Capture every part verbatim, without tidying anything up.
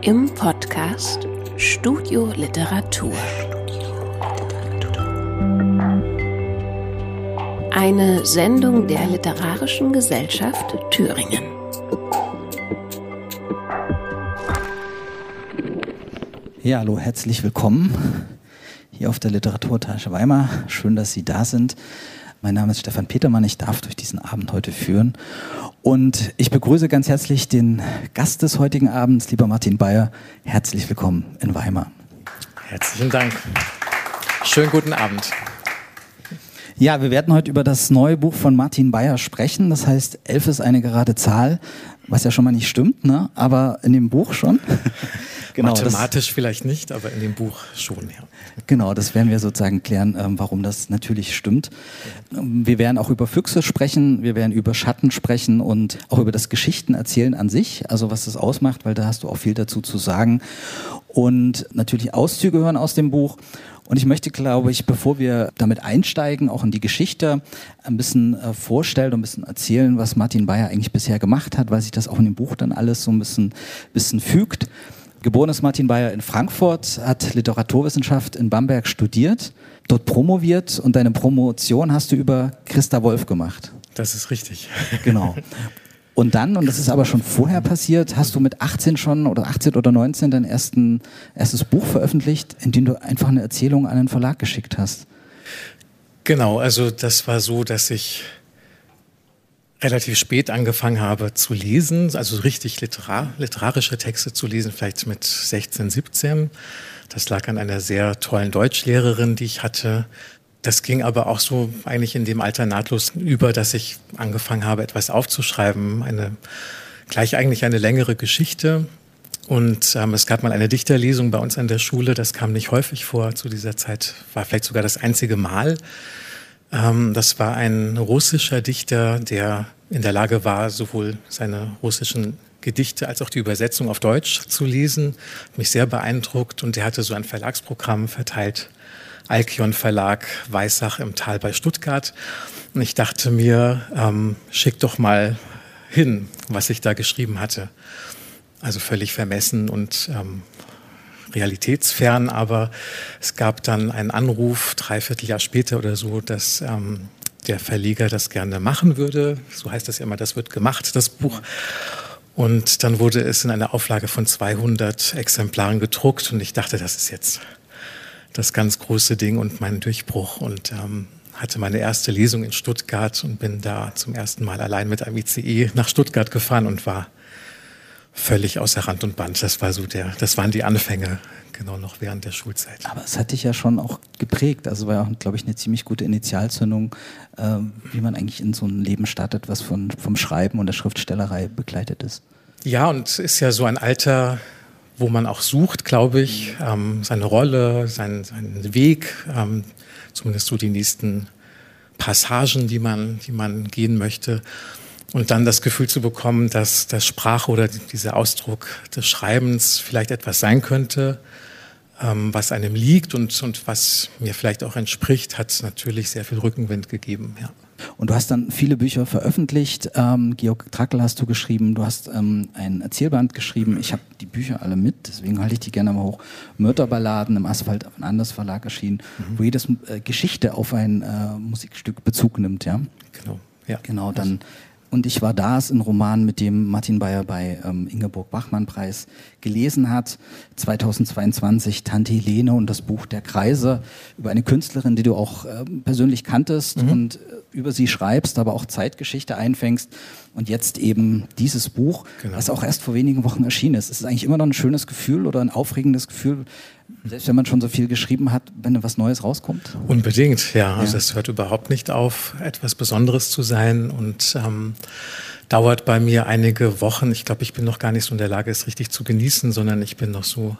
im Podcast Studio Literatur. Eine Sendung der Literarischen Gesellschaft Thüringen. Ja, hallo, herzlich willkommen hier auf der Literaturtage Weimar. Schön, dass Sie da sind. Mein Name ist Stefan Petermann, ich darf durch diesen Abend heute führen. Und ich begrüße ganz herzlich den Gast des heutigen Abends, lieber Martin Beyer. Herzlich willkommen in Weimar. Herzlichen Dank. Schönen guten Abend. Ja, wir werden heute über das neue Buch von Martin Beyer sprechen. Das heißt, elf ist eine gerade Zahl, was ja schon mal nicht stimmt, ne? Aber in dem Buch schon. Genau, mathematisch das, vielleicht nicht, aber in dem Buch schon, ja. Genau, das werden wir sozusagen klären, warum das natürlich stimmt. Wir werden auch über Füchse sprechen, wir werden über Schatten sprechen und auch über das Geschichtenerzählen an sich, also was das ausmacht, weil da hast du auch viel dazu zu sagen. Und natürlich Auszüge hören aus dem Buch. Und ich möchte, glaube ich, bevor wir damit einsteigen, auch in die Geschichte, ein bisschen äh, vorstellen und ein bisschen erzählen, was Martin Beyer eigentlich bisher gemacht hat, weil sich das auch in dem Buch dann alles so ein bisschen, bisschen fügt. Geboren ist Martin Beyer in Frankfurt, hat Literaturwissenschaft in Bamberg studiert, dort promoviert und deine Promotion hast du über Christa Wolf gemacht. Das ist richtig. Genau. Und dann, und das ist aber schon vorher passiert, hast du mit achtzehn schon oder achtzehn oder neunzehn dein ersten, erstes Buch veröffentlicht, in dem du einfach eine Erzählung an einen Verlag geschickt hast. Genau, also das war so, dass ich relativ spät angefangen habe zu lesen, also richtig literar, literarische Texte zu lesen, vielleicht mit sechzehn, siebzehn. Das lag an einer sehr tollen Deutschlehrerin, die ich hatte. Das ging aber auch so eigentlich in dem Alter nahtlos über, dass ich angefangen habe, etwas aufzuschreiben, eine, gleich eigentlich eine längere Geschichte. Und ähm, es gab mal eine Dichterlesung bei uns an der Schule, das kam nicht häufig vor zu dieser Zeit, war vielleicht sogar das einzige Mal. Ähm, das war ein russischer Dichter, der in der Lage war, sowohl seine russischen Gedichte als auch die Übersetzung auf Deutsch zu lesen. Hat mich sehr beeindruckt und der hatte so ein Verlagsprogramm verteilt. Alkion Verlag, Weissach im Tal bei Stuttgart. Und ich dachte mir, ähm, schick doch mal hin, was ich da geschrieben hatte. Also völlig vermessen und ähm, realitätsfern, aber es gab dann einen Anruf, dreiviertel Jahr später oder so, dass ähm, der Verleger das gerne machen würde. So heißt das ja immer, das wird gemacht, das Buch. Und dann wurde es in einer Auflage von zweihundert Exemplaren gedruckt und ich dachte, das ist jetzt das ganz große Ding und mein Durchbruch und ähm, hatte meine erste Lesung in Stuttgart und bin da zum ersten Mal allein mit einem I C E nach Stuttgart gefahren und war völlig außer Rand und Band. Das war so der, das waren die Anfänge, genau noch während der Schulzeit. Aber es hat dich ja schon auch geprägt. Also war ja auch, glaube ich, eine ziemlich gute Initialzündung, äh, wie man eigentlich in so ein Leben startet, was von, vom Schreiben und der Schriftstellerei begleitet ist. Ja, und es ist ja so ein Alter, wo man auch sucht, glaube ich, ähm, seine Rolle, seinen, seinen Weg, ähm, zumindest so die nächsten Passagen, die man, die man gehen möchte. Und dann das Gefühl zu bekommen, dass das Sprache oder dieser Ausdruck des Schreibens vielleicht etwas sein könnte, ähm, was einem liegt und, und was mir vielleicht auch entspricht, hat natürlich sehr viel Rückenwind gegeben, ja. Und du hast dann viele Bücher veröffentlicht. Ähm, Georg Trakl hast du geschrieben, du hast ähm, ein Erzählband geschrieben. Ich habe die Bücher alle mit, deswegen halte ich die gerne mal hoch. Mörderballaden im Asphalt auf ein anderes Verlag erschienen, mhm. wo jedes äh, Geschichte auf ein äh, Musikstück Bezug nimmt, ja? Genau, ja. Genau, dann Und ich war da, ist ein Roman, mit dem Martin Beyer bei ähm, Ingeborg-Bachmann-Preis gelesen hat. zweitausendzweiundzwanzig Tante Helene und das Buch der Kreise über eine Künstlerin, die du auch äh, persönlich kanntest mhm. und äh, über sie schreibst, aber auch Zeitgeschichte einfängst. Und jetzt eben dieses Buch, genau. was auch erst vor wenigen Wochen erschienen ist. Ist es eigentlich immer noch ein schönes Gefühl oder ein aufregendes Gefühl, selbst wenn man schon so viel geschrieben hat, wenn was Neues rauskommt? Unbedingt, ja. Also es hört überhaupt nicht auf, etwas Besonderes zu sein und ähm, dauert bei mir einige Wochen. Ich glaube, ich bin noch gar nicht so in der Lage, es richtig zu genießen, sondern ich bin noch so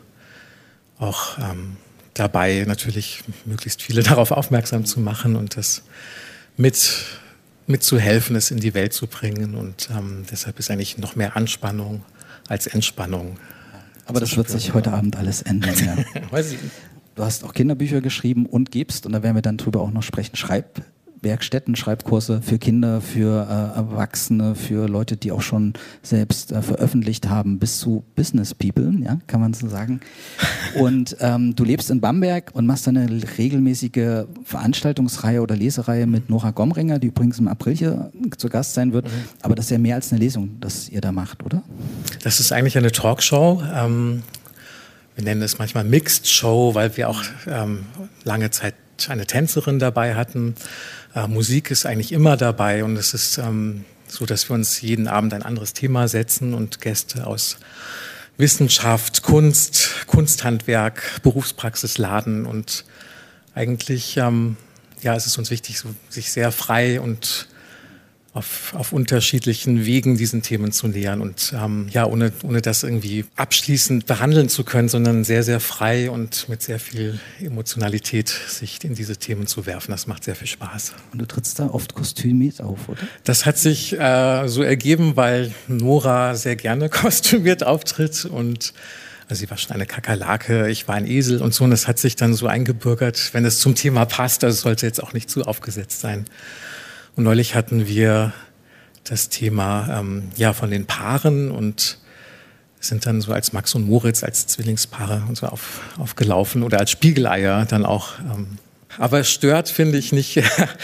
auch ähm, dabei, natürlich möglichst viele darauf aufmerksam zu machen und das mit mitzuhelfen, es in die Welt zu bringen. Und ähm, deshalb ist eigentlich noch mehr Anspannung als Entspannung. Aber das wird sich heute Abend alles ändern. Ja. Weiß ich nicht. Du hast auch Kinderbücher geschrieben und gibst, und da werden wir dann drüber auch noch sprechen, Schreib, Werkstätten, Schreibkurse für Kinder, für äh, Erwachsene, für Leute, die auch schon selbst äh, veröffentlicht haben, bis zu Business People, ja, kann man so sagen. Und ähm, du lebst in Bamberg und machst eine regelmäßige Veranstaltungsreihe oder Lesereihe mit Nora Gomringer, die übrigens im April hier zu Gast sein wird. Mhm. Aber das ist ja mehr als eine Lesung, das ihr da macht, oder? Das ist eigentlich eine Talkshow. Ähm, wir nennen es manchmal Mixed Show, weil wir auch ähm, lange Zeit eine Tänzerin dabei hatten. Äh, Musik ist eigentlich immer dabei und es ist ähm, so, dass wir uns jeden Abend ein anderes Thema setzen und Gäste aus Wissenschaft, Kunst, Kunsthandwerk, Berufspraxis laden und eigentlich ähm, ja, es ist uns wichtig, so, sich sehr frei und Auf, auf unterschiedlichen Wegen diesen Themen zu nähern und ähm, ja, ohne, ohne das irgendwie abschließend behandeln zu können, sondern sehr, sehr frei und mit sehr viel Emotionalität sich in diese Themen zu werfen. Das macht sehr viel Spaß. Und du trittst da oft kostümiert auf, oder? Das hat sich äh, so ergeben, weil Nora sehr gerne kostümiert auftritt und also sie war schon eine Kakerlake, ich war ein Esel und so und das hat sich dann so eingebürgert, wenn es zum Thema passt, also es sollte jetzt auch nicht zu aufgesetzt sein. Und neulich hatten wir das Thema ähm, ja, von den Paaren und sind dann so als Max und Moritz, als Zwillingspaare und so auf, aufgelaufen oder als Spiegeleier dann auch. Ähm, aber es stört, finde ich, nicht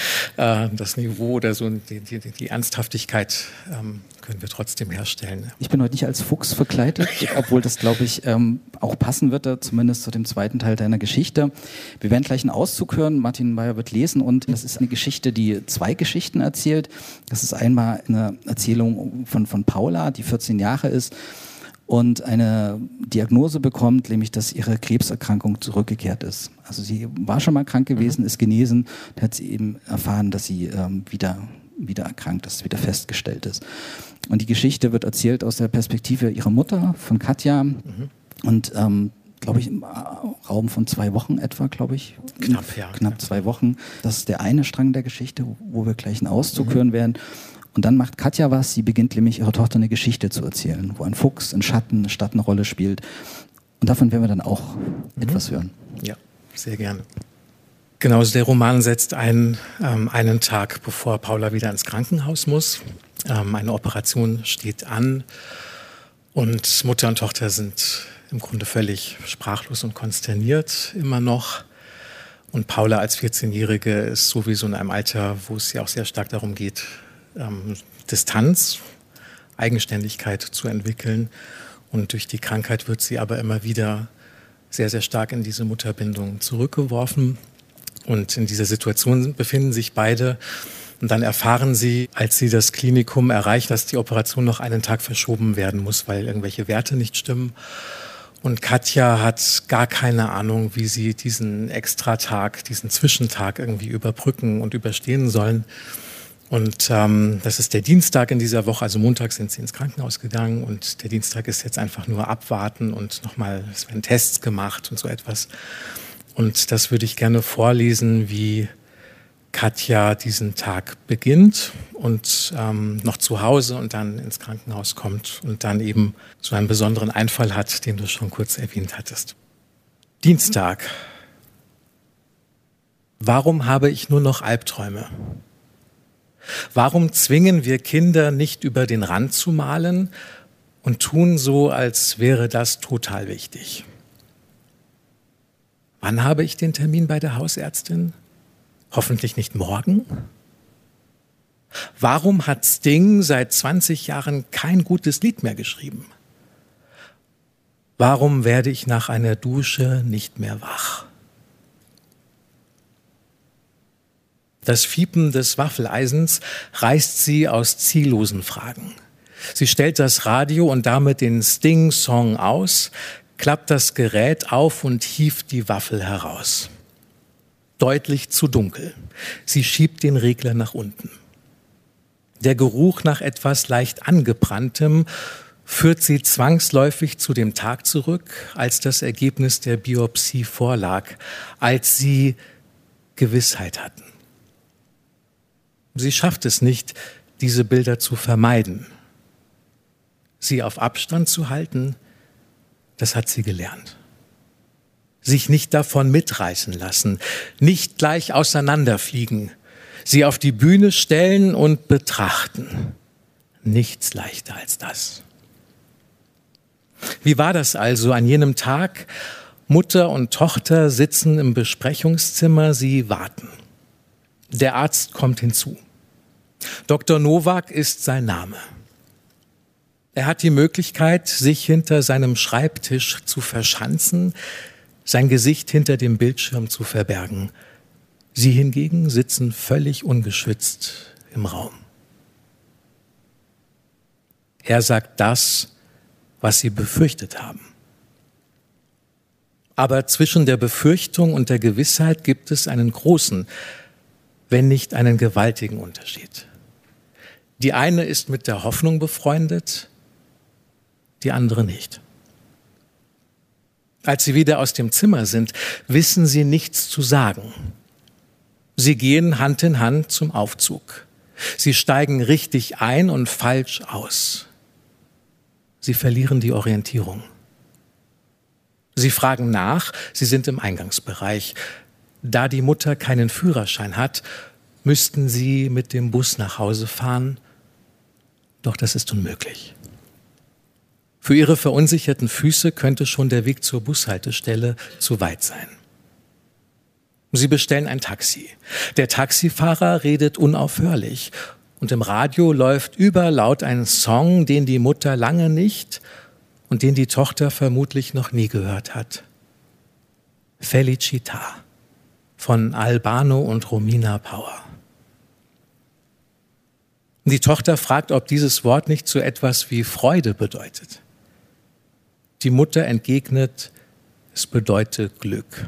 äh, das Niveau oder so, die, die, die Ernsthaftigkeit ähm, können wir trotzdem herstellen. Ich bin heute nicht als Fuchs verkleidet, obwohl das, glaube ich, ähm, auch passen wird, da, zumindest zu dem zweiten Teil deiner Geschichte. Wir werden gleich einen Auszug hören, Martin Meyer wird lesen und das ist eine Geschichte, die zwei Geschichten erzählt. Das ist einmal eine Erzählung von, von Paula, die vierzehn Jahre ist und eine Diagnose bekommt, nämlich, dass ihre Krebserkrankung zurückgekehrt ist. Also sie war schon mal krank gewesen, ist genesen, und hat sie eben erfahren, dass sie ähm, wieder, wieder erkrankt ist, wieder festgestellt ist. Und die Geschichte wird erzählt aus der Perspektive ihrer Mutter, von Katja. Mhm. Und ähm, glaube ich, im Raum von zwei Wochen etwa, glaube ich. Knapp, ja. Knapp zwei Wochen. Das ist der eine Strang der Geschichte, wo wir gleich einen Auszug mhm. hören werden. Und dann macht Katja was, sie beginnt nämlich ihrer Tochter eine Geschichte zu erzählen, wo ein Fuchs, ein Schatten, eine Stadt eine Rolle spielt. Und davon werden wir dann auch mhm. etwas hören. Ja, sehr gerne. Genau, also der Roman setzt ein, ähm, einen Tag, bevor Paula wieder ins Krankenhaus muss. Ähm, eine Operation steht an und Mutter und Tochter sind im Grunde völlig sprachlos und konsterniert immer noch. Und Paula als vierzehnjährige ist sowieso in einem Alter, wo es ja auch sehr stark darum geht, ähm, Distanz, Eigenständigkeit zu entwickeln. Und durch die Krankheit wird sie aber immer wieder sehr, sehr stark in diese Mutterbindung zurückgeworfen. Und in dieser Situation befinden sich beide. Und dann erfahren sie, als sie das Klinikum erreicht, dass die Operation noch einen Tag verschoben werden muss, weil irgendwelche Werte nicht stimmen. Und Katja hat gar keine Ahnung, wie sie diesen Extratag, diesen Zwischentag irgendwie überbrücken und überstehen sollen. Und ähm, das ist der Dienstag in dieser Woche, also Montag sind sie ins Krankenhaus gegangen und der Dienstag ist jetzt einfach nur abwarten und nochmal, es werden Tests gemacht und so etwas. Und das würde ich gerne vorlesen, wie Katja diesen Tag beginnt und ähm, noch zu Hause und dann ins Krankenhaus kommt und dann eben so einen besonderen Einfall hat, den du schon kurz erwähnt hattest. Dienstag. Warum habe ich nur noch Albträume? Warum zwingen wir Kinder nicht über den Rand zu malen und tun so, als wäre das total wichtig? Wann habe ich den Termin bei der Hausärztin? Hoffentlich nicht morgen? Warum hat Sting seit zwanzig Jahren kein gutes Lied mehr geschrieben? Warum werde ich nach einer Dusche nicht mehr wach? Das Fiepen des Waffeleisens reißt sie aus ziellosen Fragen. Sie stellt das Radio und damit den Sting-Song aus, klappt das Gerät auf und hieft die Waffel heraus. Deutlich zu dunkel. Sie schiebt den Regler nach unten. Der Geruch nach etwas leicht angebranntem führt sie zwangsläufig zu dem Tag zurück, als das Ergebnis der Biopsie vorlag, als sie Gewissheit hatten. Sie schafft es nicht, diese Bilder zu vermeiden. Sie auf Abstand zu halten, das hat sie gelernt. Sich nicht davon mitreißen lassen, nicht gleich auseinanderfliegen, sie auf die Bühne stellen und betrachten. Nichts leichter als das. Wie war das also an jenem Tag? Mutter und Tochter sitzen im Besprechungszimmer, sie warten. Der Arzt kommt hinzu. Doktor Nowak ist sein Name. Er hat die Möglichkeit, sich hinter seinem Schreibtisch zu verschanzen, sein Gesicht hinter dem Bildschirm zu verbergen. Sie hingegen sitzen völlig ungeschützt im Raum. Er sagt das, was sie befürchtet haben. Aber zwischen der Befürchtung und der Gewissheit gibt es einen großen, wenn nicht einen gewaltigen Unterschied. Die eine ist mit der Hoffnung befreundet, die andere nicht. Als sie wieder aus dem Zimmer sind, wissen sie nichts zu sagen. Sie gehen Hand in Hand zum Aufzug. Sie steigen richtig ein und falsch aus. Sie verlieren die Orientierung. Sie fragen nach, sie sind im Eingangsbereich. Da die Mutter keinen Führerschein hat, müssten sie mit dem Bus nach Hause fahren. Doch das ist unmöglich. Für ihre verunsicherten Füße könnte schon der Weg zur Bushaltestelle zu weit sein. Sie bestellen ein Taxi. Der Taxifahrer redet unaufhörlich und im Radio läuft überlaut ein Song, den die Mutter lange nicht und den die Tochter vermutlich noch nie gehört hat. Felicità von Albano und Romina Power. Die Tochter fragt, ob dieses Wort nicht so etwas wie Freude bedeutet. Die Mutter entgegnet, es bedeutet Glück.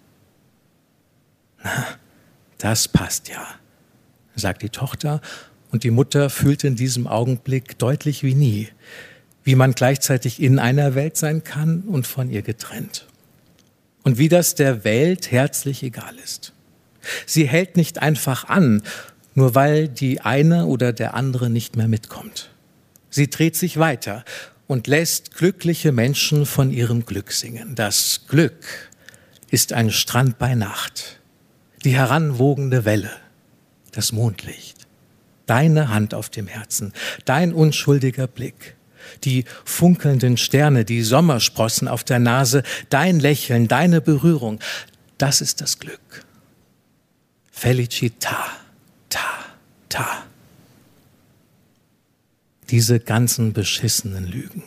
Na, das passt ja, sagt die Tochter, und die Mutter fühlt in diesem Augenblick deutlich wie nie, wie man gleichzeitig in einer Welt sein kann und von ihr getrennt. Und wie das der Welt herzlich egal ist. Sie hält nicht einfach an, nur weil die eine oder der andere nicht mehr mitkommt. Sie dreht sich weiter und lässt glückliche Menschen von ihrem Glück singen. Das Glück ist ein Strand bei Nacht, die heranwogende Welle, das Mondlicht, deine Hand auf dem Herzen, dein unschuldiger Blick, die funkelnden Sterne, die Sommersprossen auf der Nase, dein Lächeln, deine Berührung, das ist das Glück. Felicità, ta, ta. Diese ganzen beschissenen Lügen.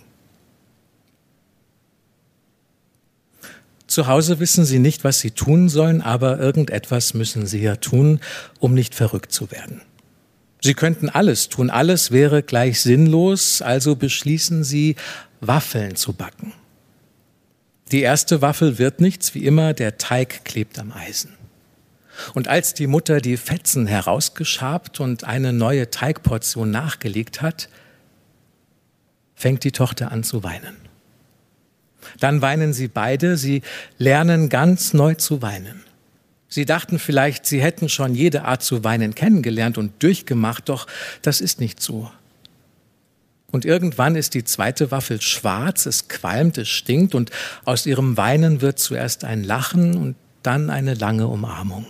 Zu Hause wissen sie nicht, was sie tun sollen, aber irgendetwas müssen sie ja tun, um nicht verrückt zu werden. Sie könnten alles tun, alles wäre gleich sinnlos, also beschließen sie, Waffeln zu backen. Die erste Waffel wird nichts, wie immer, der Teig klebt am Eisen. Und als die Mutter die Fetzen herausgeschabt und eine neue Teigportion nachgelegt hat, fängt die Tochter an zu weinen. Dann weinen sie beide, sie lernen ganz neu zu weinen. Sie dachten vielleicht, sie hätten schon jede Art zu weinen kennengelernt und durchgemacht, doch das ist nicht so. Und irgendwann ist die zweite Waffel schwarz, es qualmt, es stinkt und aus ihrem Weinen wird zuerst ein Lachen und dann eine lange Umarmung.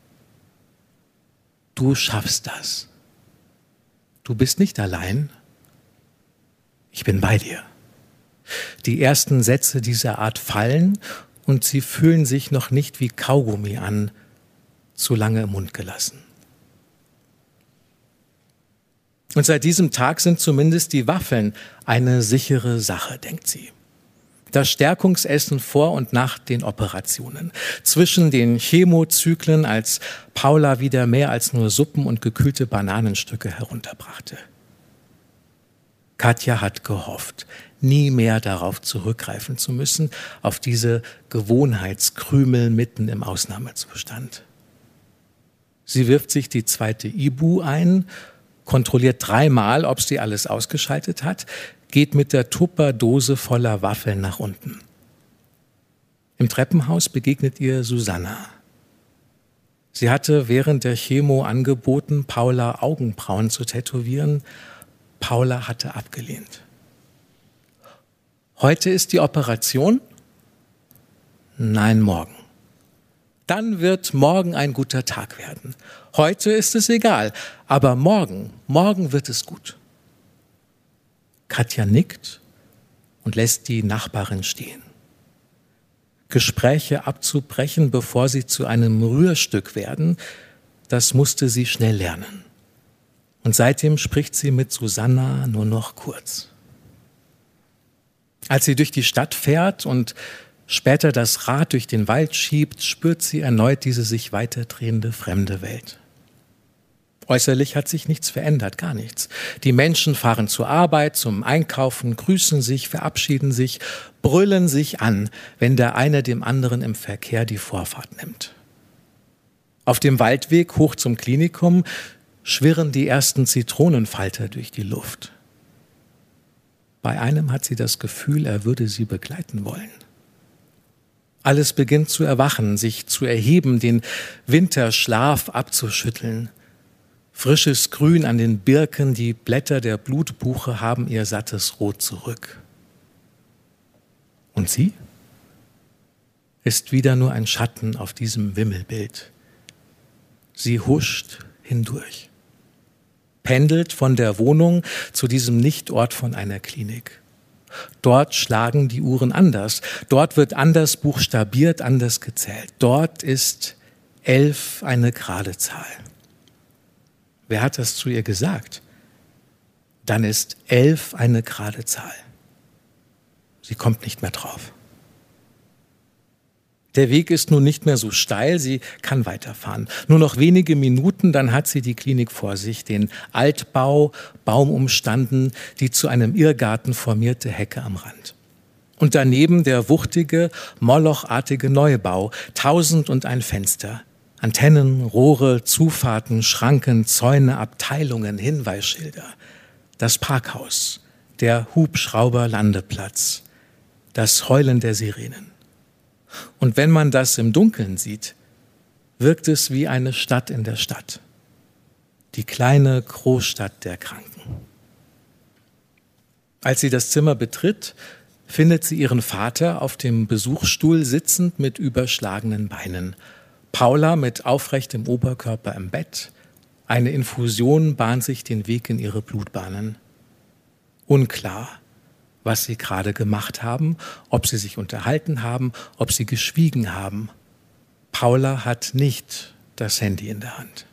Du schaffst das. Du bist nicht allein. Ich bin bei dir. Die ersten Sätze dieser Art fallen und sie fühlen sich noch nicht wie Kaugummi an, zu lange im Mund gelassen. Und seit diesem Tag sind zumindest die Waffeln eine sichere Sache, denkt sie. Das Stärkungsessen vor und nach den Operationen. Zwischen den Chemozyklen, als Paula wieder mehr als nur Suppen und gekühlte Bananenstücke herunterbrachte. Katja hat gehofft, nie mehr darauf zurückgreifen zu müssen, auf diese Gewohnheitskrümel mitten im Ausnahmezustand. Sie wirft sich die zweite Ibu ein, kontrolliert dreimal, ob sie alles ausgeschaltet hat, geht mit der Tupperdose voller Waffeln nach unten. Im Treppenhaus begegnet ihr Susanna. Sie hatte während der Chemo angeboten, Paula Augenbrauen zu tätowieren. Paula hatte abgelehnt. Heute ist die Operation? Nein, morgen. Dann wird morgen ein guter Tag werden. Heute ist es egal, aber morgen, morgen wird es gut. Katja nickt und lässt die Nachbarin stehen. Gespräche abzubrechen, bevor sie zu einem Rührstück werden, das musste sie schnell lernen. Und seitdem spricht sie mit Susanna nur noch kurz. Als sie durch die Stadt fährt und später das Rad durch den Wald schiebt, spürt sie erneut diese sich weiterdrehende fremde Welt. Äußerlich hat sich nichts verändert, gar nichts. Die Menschen fahren zur Arbeit, zum Einkaufen, grüßen sich, verabschieden sich, brüllen sich an, wenn der eine dem anderen im Verkehr die Vorfahrt nimmt. Auf dem Waldweg hoch zum Klinikum schwirren die ersten Zitronenfalter durch die Luft. Bei einem hat sie das Gefühl, er würde sie begleiten wollen. Alles beginnt zu erwachen, sich zu erheben, den Winterschlaf abzuschütteln. Frisches Grün an den Birken, die Blätter der Blutbuche haben ihr sattes Rot zurück. Und sie ist wieder nur ein Schatten auf diesem Wimmelbild. Sie huscht hindurch, pendelt von der Wohnung zu diesem Nichtort von einer Klinik. Dort schlagen die Uhren anders, dort wird anders buchstabiert, anders gezählt. Dort ist elf eine gerade Zahl. Wer hat das zu ihr gesagt? Dann ist elf eine gerade Zahl. Sie kommt nicht mehr drauf. Der Weg ist nun nicht mehr so steil, sie kann weiterfahren. Nur noch wenige Minuten, dann hat sie die Klinik vor sich, den Altbau, baumumstanden, die zu einem Irrgarten formierte Hecke am Rand. Und daneben der wuchtige, molochartige Neubau, tausend und ein Fenster. Antennen, Rohre, Zufahrten, Schranken, Zäune, Abteilungen, Hinweisschilder. Das Parkhaus, der Hubschrauberlandeplatz, das Heulen der Sirenen. Und wenn man das im Dunkeln sieht, wirkt es wie eine Stadt in der Stadt. Die kleine Großstadt der Kranken. Als sie das Zimmer betritt, findet sie ihren Vater auf dem Besuchsstuhl sitzend mit überschlagenen Beinen. Paula mit aufrechtem Oberkörper im Bett. Eine Infusion bahnt sich den Weg in ihre Blutbahnen. Unklar, was sie gerade gemacht haben, ob sie sich unterhalten haben, ob sie geschwiegen haben. Paula hat nicht das Handy in der Hand.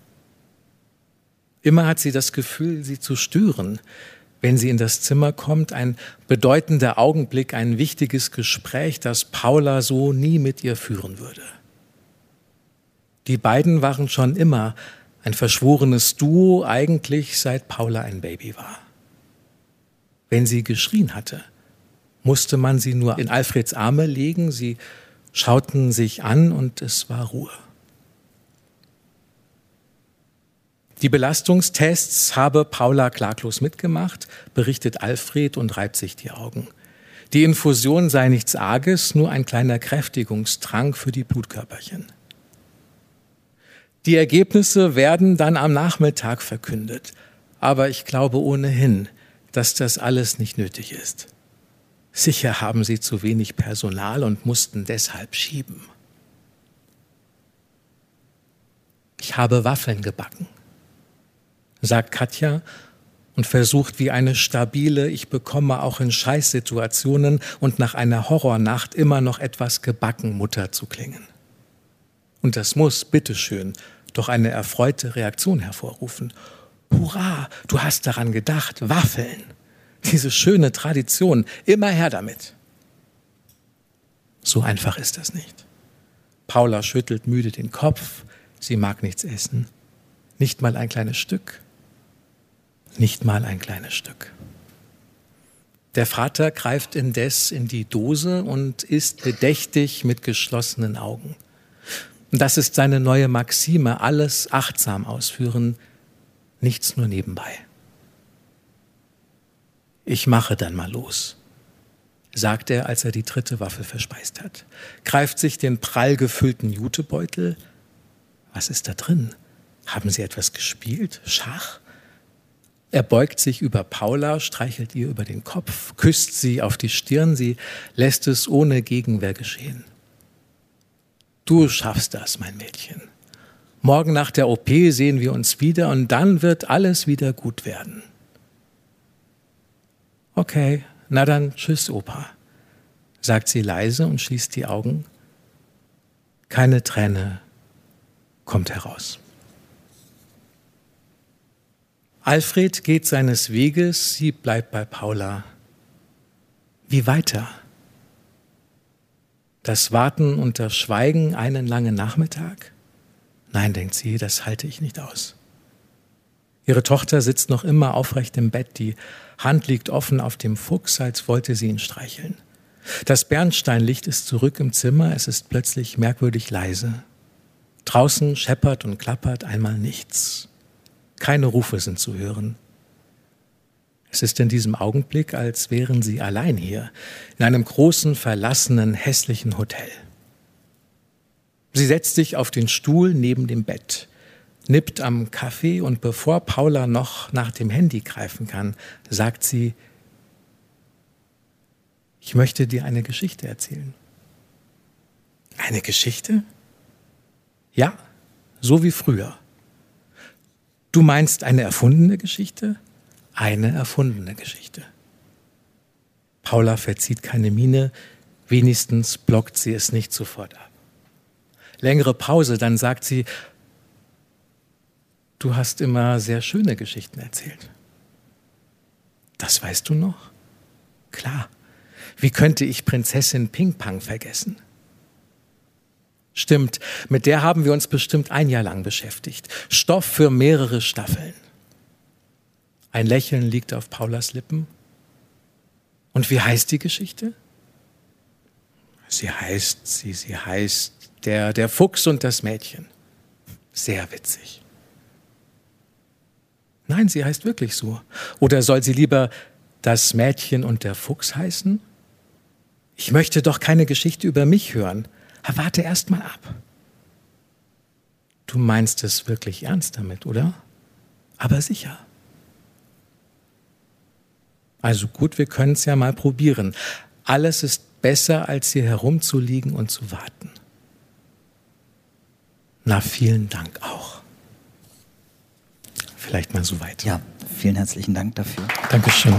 Immer hat sie das Gefühl, sie zu stören. Wenn sie in das Zimmer kommt, ein bedeutender Augenblick, ein wichtiges Gespräch, das Paula so nie mit ihr führen würde. Die beiden waren schon immer ein verschworenes Duo, eigentlich seit Paula ein Baby war. Wenn sie geschrien hatte, musste man sie nur in Alfreds Arme legen, sie schauten sich an und es war Ruhe. Die Belastungstests habe Paula klaglos mitgemacht, berichtet Alfred und reibt sich die Augen. Die Infusion sei nichts Arges, nur ein kleiner Kräftigungstrank für die Blutkörperchen. Die Ergebnisse werden dann am Nachmittag verkündet, aber ich glaube ohnehin, dass das alles nicht nötig ist. Sicher haben sie zu wenig Personal und mussten deshalb schieben. Ich habe Waffeln gebacken, sagt Katja und versucht wie eine stabile, ich bekomme auch in Scheißsituationen und nach einer Horrornacht immer noch etwas gebacken Mutter zu klingen. Und das muss, bitteschön, doch eine erfreute Reaktion hervorrufen. Hurra, du hast daran gedacht, Waffeln. Diese schöne Tradition, immer her damit. So einfach ist das nicht. Paula schüttelt müde den Kopf, sie mag nichts essen. Nicht mal ein kleines Stück. Nicht mal ein kleines Stück. Der Vater greift indes in die Dose und isst bedächtig mit geschlossenen Augen. Das ist seine neue Maxime, alles achtsam ausführen, nichts nur nebenbei. Ich mache dann mal los, sagt er, als er die dritte Waffel verspeist hat. Greift sich den prall gefüllten Jutebeutel. Was ist da drin? Haben Sie etwas gespielt? Schach? Er beugt sich über Paula, streichelt ihr über den Kopf, küsst sie auf die Stirn, sie lässt es ohne Gegenwehr geschehen. Du schaffst das, mein Mädchen. Morgen nach der O P sehen wir uns wieder und dann wird alles wieder gut werden. Okay, na dann tschüss, Opa, sagt sie leise und schließt die Augen. Keine Träne kommt heraus. Alfred geht seines Weges, sie bleibt bei Paula. Wie weiter? Das Warten und das Schweigen einen langen Nachmittag? Nein, denkt sie, das halte ich nicht aus. Ihre Tochter sitzt noch immer aufrecht im Bett, die Hand liegt offen auf dem Fuchs, als wollte sie ihn streicheln. Das Bernsteinlicht ist zurück im Zimmer, es ist plötzlich merkwürdig leise. Draußen scheppert und klappert einmal nichts. Keine Rufe sind zu hören. Es ist in diesem Augenblick, als wären sie allein hier, in einem großen, verlassenen, hässlichen Hotel. Sie setzt sich auf den Stuhl neben dem Bett, nippt am Kaffee und bevor Paula noch nach dem Handy greifen kann, sagt sie, ich möchte dir eine Geschichte erzählen. Eine Geschichte? Ja, so wie früher. Du meinst eine erfundene Geschichte? Eine erfundene Geschichte. Paula verzieht keine Miene, wenigstens blockt sie es nicht sofort ab. Längere Pause, dann sagt sie, du hast immer sehr schöne Geschichten erzählt. Das weißt du noch? Klar. Wie könnte ich Prinzessin Ping-Pang vergessen? Stimmt, mit der haben wir uns bestimmt ein Jahr lang beschäftigt. Stoff für mehrere Staffeln. Ein Lächeln liegt auf Paulas Lippen. Und wie heißt die Geschichte? Sie heißt, sie, sie heißt der, der Fuchs und das Mädchen. Sehr witzig. Nein, sie heißt wirklich so. Oder soll sie lieber das Mädchen und der Fuchs heißen? Ich möchte doch keine Geschichte über mich hören. Warte erst mal ab. Du meinst es wirklich ernst damit, oder? Aber sicher. Also gut, wir können es ja mal probieren. Alles ist besser, als hier herumzuliegen und zu warten. Na, vielen Dank auch. Vielleicht mal so weit. Ja, vielen herzlichen Dank dafür. Dankeschön.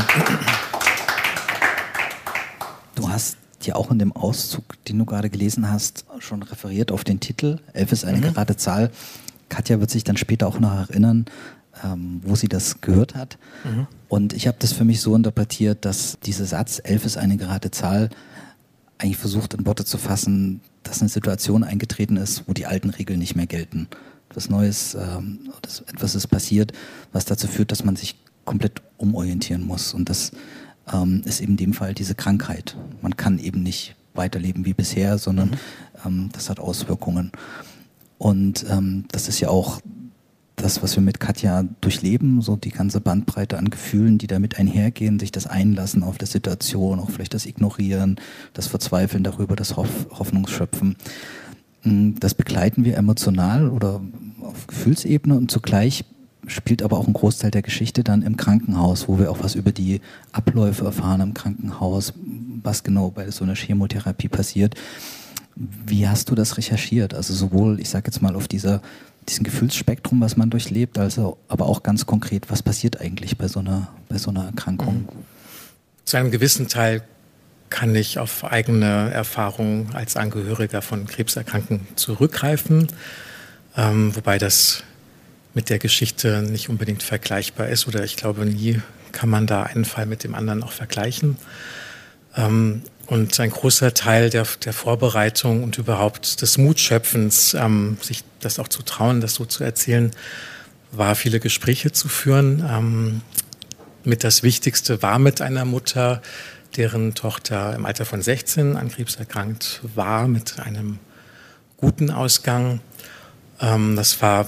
Du hast ja auch in dem Auszug, den du gerade gelesen hast, schon referiert auf den Titel. Elf ist eine mhm. gerade Zahl. Katja wird sich dann später auch noch erinnern, ähm, wo sie das gehört hat. Mhm. Und ich habe das für mich so interpretiert, dass dieser Satz, elf ist eine gerade Zahl, eigentlich versucht in Worte zu fassen, dass eine Situation eingetreten ist, wo die alten Regeln nicht mehr gelten. Etwas Neues, ähm, das, etwas ist passiert, was dazu führt, dass man sich komplett umorientieren muss. Und das ähm, ist eben in dem Fall diese Krankheit. Man kann eben nicht weiterleben wie bisher, sondern mhm. ähm, das hat Auswirkungen. Und ähm, das ist ja auch das, was wir mit Katja durchleben, so die ganze Bandbreite an Gefühlen, die damit einhergehen, sich das Einlassen auf die Situation, auch vielleicht das Ignorieren, das Verzweifeln darüber, das Hoff- Hoffnungsschöpfen. Das begleiten wir emotional oder auf Gefühlsebene und zugleich spielt aber auch ein Großteil der Geschichte dann im Krankenhaus, wo wir auch was über die Abläufe erfahren im Krankenhaus, was genau bei so einer Chemotherapie passiert. Wie hast du das recherchiert? Also sowohl, ich sage jetzt mal, auf dieser, diesem Gefühlsspektrum, was man durchlebt, also aber auch ganz konkret, was passiert eigentlich bei so einer, bei so einer Erkrankung? Zu einem gewissen Teil kann ich auf eigene Erfahrungen als Angehöriger von Krebserkrankten zurückgreifen, ähm, wobei das mit der Geschichte nicht unbedingt vergleichbar ist oder ich glaube, nie kann man da einen Fall mit dem anderen auch vergleichen. Ähm, und ein großer Teil der, der Vorbereitung und überhaupt des Mutschöpfens, ähm, sich das auch zu trauen, das so zu erzählen, war viele Gespräche zu führen. Ähm, mit das Wichtigste war mit einer Mutter, deren Tochter im Alter von sechzehn an Krebs erkrankt war, mit einem guten Ausgang. Ähm, das war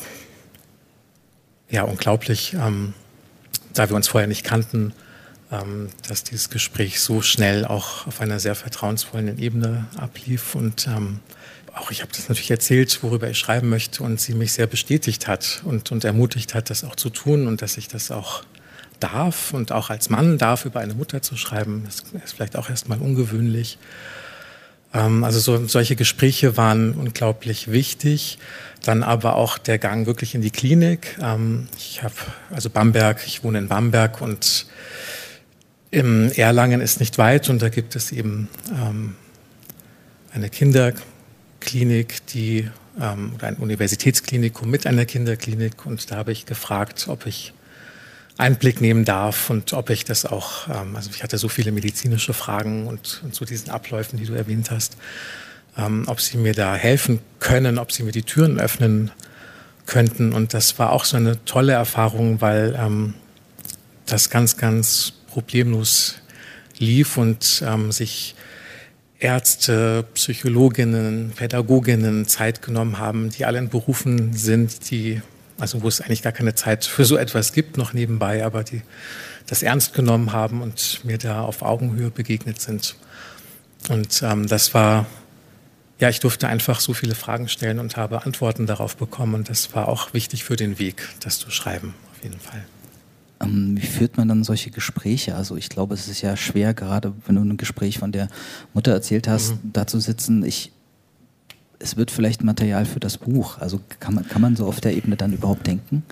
ja unglaublich, ähm, da wir uns vorher nicht kannten, ähm, dass dieses Gespräch so schnell auch auf einer sehr vertrauensvollen Ebene ablief. Und ähm, auch ich habe das natürlich erzählt, worüber ich schreiben möchte, und sie mich sehr bestätigt hat und, und ermutigt hat, das auch zu tun und dass ich das auch darf und auch als Mann darf, über eine Mutter zu schreiben. Das ist vielleicht auch erstmal ungewöhnlich. Ähm, also so, solche Gespräche waren unglaublich wichtig. Dann aber auch der Gang wirklich in die Klinik. Ähm, ich habe also Bamberg, ich wohne in Bamberg und im Erlangen ist nicht weit und da gibt es eben ähm, eine Kinderklinik, die ähm, oder ein Universitätsklinikum mit einer Kinderklinik und da habe ich gefragt, ob ich Einblick nehmen darf und ob ich das auch, ähm, also ich hatte so viele medizinische Fragen und, und zu diesen Abläufen, die du erwähnt hast, ähm, ob sie mir da helfen können, ob sie mir die Türen öffnen könnten und das war auch so eine tolle Erfahrung, weil ähm, das ganz, ganz problemlos lief und ähm, sich Ärzte, Psychologinnen, Pädagoginnen Zeit genommen haben, die alle in Berufen sind, die, also wo es eigentlich gar keine Zeit für so etwas gibt, noch nebenbei, aber die das ernst genommen haben und mir da auf Augenhöhe begegnet sind. Und ähm, das war, ja, ich durfte einfach so viele Fragen stellen und habe Antworten darauf bekommen und das war auch wichtig für den Weg, das zu schreiben, auf jeden Fall. Wie führt man dann solche Gespräche? Also ich glaube, es ist ja schwer, gerade wenn du ein Gespräch von der Mutter erzählt hast, mhm. da zu sitzen. Ich, es wird vielleicht Material für das Buch. Also kann man, kann man so auf der Ebene dann überhaupt denken?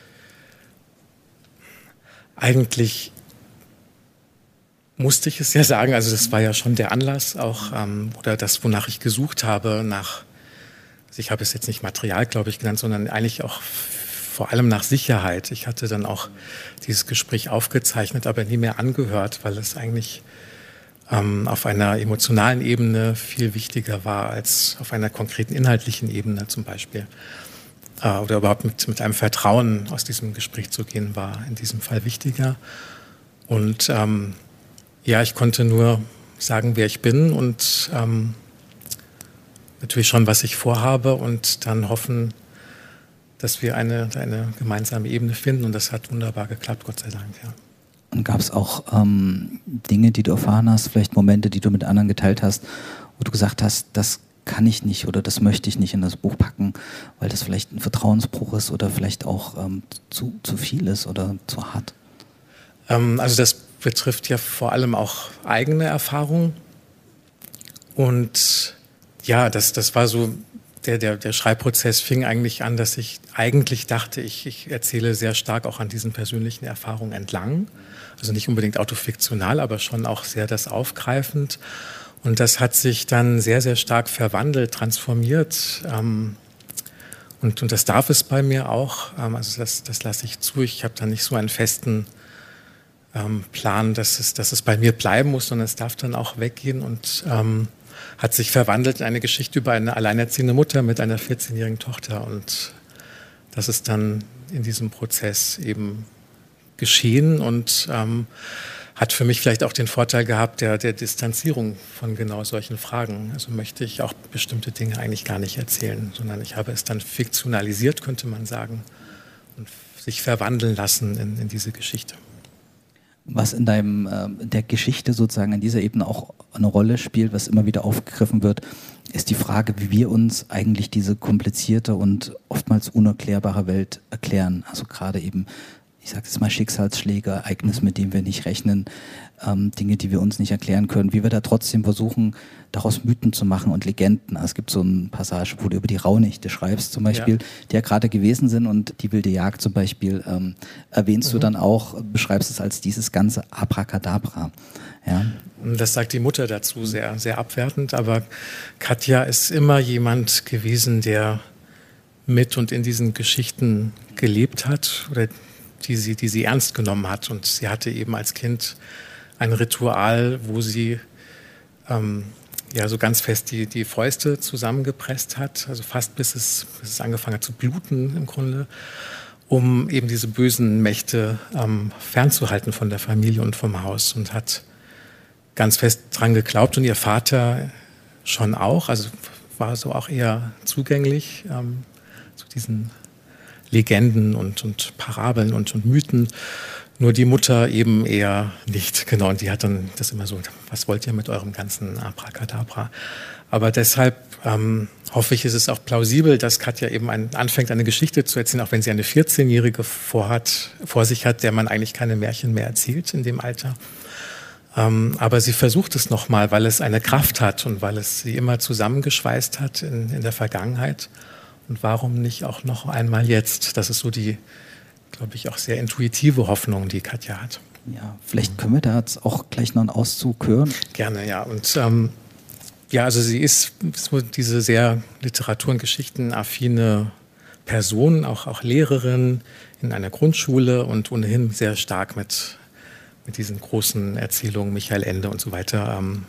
Eigentlich musste ich es ja sagen. Also das war ja schon der Anlass auch ähm, oder das, wonach ich gesucht habe. Nach, also ich habe es jetzt nicht Material, glaube ich, genannt, sondern eigentlich auch vor allem nach Sicherheit. Ich hatte dann auch dieses Gespräch aufgezeichnet, aber nie mehr angehört, weil es eigentlich ähm, auf einer emotionalen Ebene viel wichtiger war als auf einer konkreten inhaltlichen Ebene zum Beispiel. Äh, oder überhaupt mit, mit einem Vertrauen aus diesem Gespräch zu gehen, war in diesem Fall wichtiger. Und ähm, ja, ich konnte nur sagen, wer ich bin und ähm, natürlich schon, was ich vorhabe und dann hoffen, dass wir eine, eine gemeinsame Ebene finden und das hat wunderbar geklappt, Gott sei Dank, ja. Und gab es auch ähm, Dinge, die du erfahren hast, vielleicht Momente, die du mit anderen geteilt hast, wo du gesagt hast, das kann ich nicht oder das möchte ich nicht in das Buch packen, weil das vielleicht ein Vertrauensbruch ist oder vielleicht auch ähm, zu, zu viel ist oder zu hart? Ähm, also das betrifft ja vor allem auch eigene Erfahrungen und ja, das, das war so... Der, der, der Schreibprozess fing eigentlich an, dass ich eigentlich dachte, ich, ich erzähle sehr stark auch an diesen persönlichen Erfahrungen entlang. Also nicht unbedingt autofiktional, aber schon auch sehr das aufgreifend. Und das hat sich dann sehr, sehr stark verwandelt, transformiert. Ähm, und, und das darf es bei mir auch. Ähm, also das, das lasse ich zu. Ich habe da nicht so einen festen ähm, Plan, dass es, dass es bei mir bleiben muss, sondern es darf dann auch weggehen und ähm, hat sich verwandelt in eine Geschichte über eine alleinerziehende Mutter mit einer vierzehnjährigen Tochter. Und das ist dann in diesem Prozess eben geschehen und ähm, hat für mich vielleicht auch den Vorteil gehabt der, der Distanzierung von genau solchen Fragen. Also möchte ich auch bestimmte Dinge eigentlich gar nicht erzählen, sondern ich habe es dann fiktionalisiert, könnte man sagen, und sich verwandeln lassen in, in diese Geschichte. Was in deinem, äh, der Geschichte sozusagen an dieser Ebene auch eine Rolle spielt, was immer wieder aufgegriffen wird, ist die Frage, wie wir uns eigentlich diese komplizierte und oftmals unerklärbare Welt erklären. Also gerade eben, ich sage jetzt mal Schicksalsschläge, Ereignisse, mit denen wir nicht rechnen, ähm, Dinge, die wir uns nicht erklären können, wie wir da trotzdem versuchen, daraus Mythen zu machen und Legenden. Also es gibt so eine Passage, wo du über die Rauhnächte schreibst zum Beispiel, ja. die ja gerade gewesen sind und die wilde Jagd zum Beispiel ähm, erwähnst mhm. du dann auch, beschreibst es als dieses ganze Abracadabra. Ja. Das sagt die Mutter dazu sehr, sehr abwertend, aber Katja ist immer jemand gewesen, der mit und in diesen Geschichten gelebt hat oder die sie, die sie ernst genommen hat. Und sie hatte eben als Kind ein Ritual, wo sie ähm, ja so ganz fest die, die Fäuste zusammengepresst hat, also fast bis es, bis es angefangen hat zu bluten im Grunde, um eben diese bösen Mächte ähm, fernzuhalten von der Familie und vom Haus und hat ganz fest dran geglaubt und ihr Vater schon auch, also war so auch eher zugänglich ähm, zu diesen Legenden und, und Parabeln und, und Mythen. Nur die Mutter eben eher nicht. Genau, und die hat dann das immer so, was wollt ihr mit eurem ganzen Abracadabra? Aber deshalb ähm, hoffe ich, ist es auch plausibel, dass Katja eben ein, anfängt, eine Geschichte zu erzählen, auch wenn sie eine vierzehnjährige vorhat, vor sich hat, der man eigentlich keine Märchen mehr erzählt in dem Alter. Ähm, aber sie versucht es nochmal, weil es eine Kraft hat und weil es sie immer zusammengeschweißt hat in, in der Vergangenheit. Und warum nicht auch noch einmal jetzt? Das ist so die, glaube ich, auch sehr intuitive Hoffnung, die Katja hat. Ja, vielleicht können wir da jetzt auch gleich noch einen Auszug hören. Gerne, ja. Und ähm, ja, also sie ist so diese sehr Literatur- und Geschichten-affine Person, auch, auch Lehrerin in einer Grundschule und ohnehin sehr stark mit, mit diesen großen Erzählungen, Michael Ende und so weiter, ähm,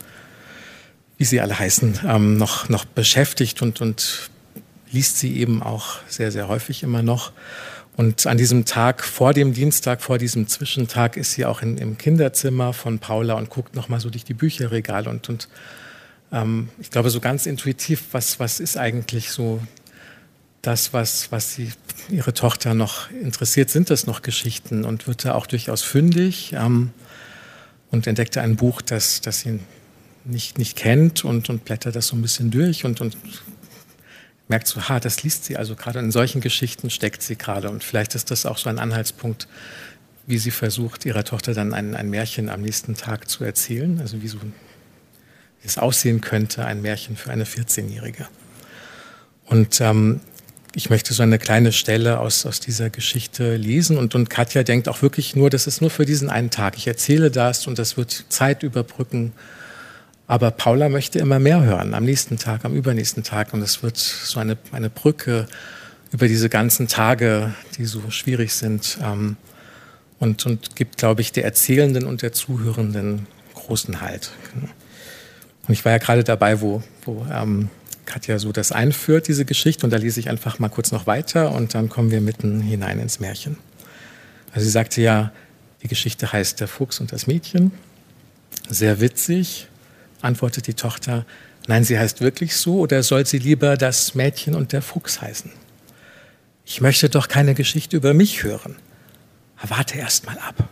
wie sie alle heißen, ähm, noch, noch beschäftigt und, und liest sie eben auch sehr, sehr häufig immer noch. Und an diesem Tag vor dem Dienstag, vor diesem Zwischentag, ist sie auch in, im Kinderzimmer von Paula und guckt nochmal so durch die Bücherregale und, und ähm, ich glaube so ganz intuitiv, was, was ist eigentlich so das, was, was sie, ihre Tochter noch interessiert, sind das noch Geschichten, und wird da auch durchaus fündig ähm, und entdeckte ein Buch, das, das sie nicht, nicht kennt und, und blättert das so ein bisschen durch und, und merkt so, ha, das liest sie, also gerade in solchen Geschichten steckt sie gerade, und vielleicht ist das auch so ein Anhaltspunkt, wie sie versucht, ihrer Tochter dann ein, ein Märchen am nächsten Tag zu erzählen, also wie, so, wie es aussehen könnte, ein Märchen für eine vierzehnjährige. Und ähm, ich möchte so eine kleine Stelle aus, aus dieser Geschichte lesen, und, und Katja denkt auch wirklich nur, das ist nur für diesen einen Tag. Ich erzähle das und das wird Zeit überbrücken. Aber Paula möchte immer mehr hören, am nächsten Tag, am übernächsten Tag. Und es wird so eine, eine Brücke über diese ganzen Tage, die so schwierig sind, ähm, und, und gibt, glaube ich, der Erzählenden und der Zuhörenden großen Halt. Und ich war ja gerade dabei, wo, wo ähm, Katja so das einführt, diese Geschichte. Und da lese ich einfach mal kurz noch weiter und dann kommen wir mitten hinein ins Märchen. Also sie sagte ja, die Geschichte heißt Der Fuchs und das Mädchen. Sehr witzig, antwortet die Tochter. Nein, sie heißt wirklich so, oder soll sie lieber Das Mädchen und der Fuchs heißen? Ich möchte doch keine Geschichte über mich hören. Warte erst mal ab.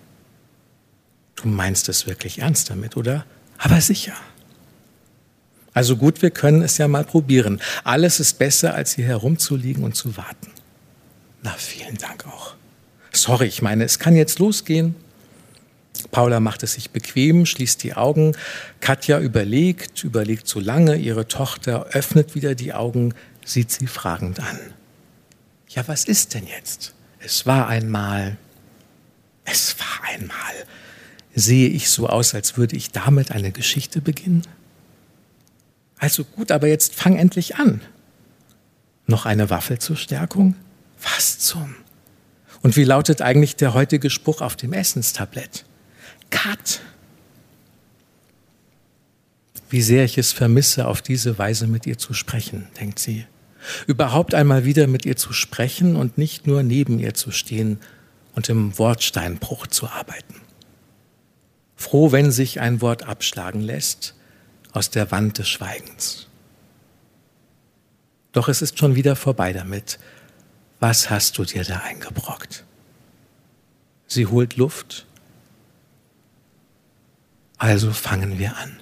Du meinst es wirklich ernst damit, oder? Aber sicher. Also gut, wir können es ja mal probieren. Alles ist besser, als hier herumzuliegen und zu warten. Na, vielen Dank auch. Sorry, ich meine, es kann jetzt losgehen. Paula macht es sich bequem, schließt die Augen. Katja überlegt, überlegt so lange. Ihre Tochter öffnet wieder die Augen, sieht sie fragend an. Ja, was ist denn jetzt? Es war einmal, es war einmal. Sehe ich so aus, als würde ich damit eine Geschichte beginnen? Also gut, aber jetzt fang endlich an. Noch eine Waffel zur Stärkung? Was zum? Und wie lautet eigentlich der heutige Spruch auf dem Essenstablett? Cut! Wie sehr ich es vermisse, auf diese Weise mit ihr zu sprechen, denkt sie. Überhaupt einmal wieder mit ihr zu sprechen und nicht nur neben ihr zu stehen und im Wortsteinbruch zu arbeiten. Froh, wenn sich ein Wort abschlagen lässt aus der Wand des Schweigens. Doch es ist schon wieder vorbei damit. Was hast du dir da eingebrockt? Sie holt Luft. Also fangen wir an.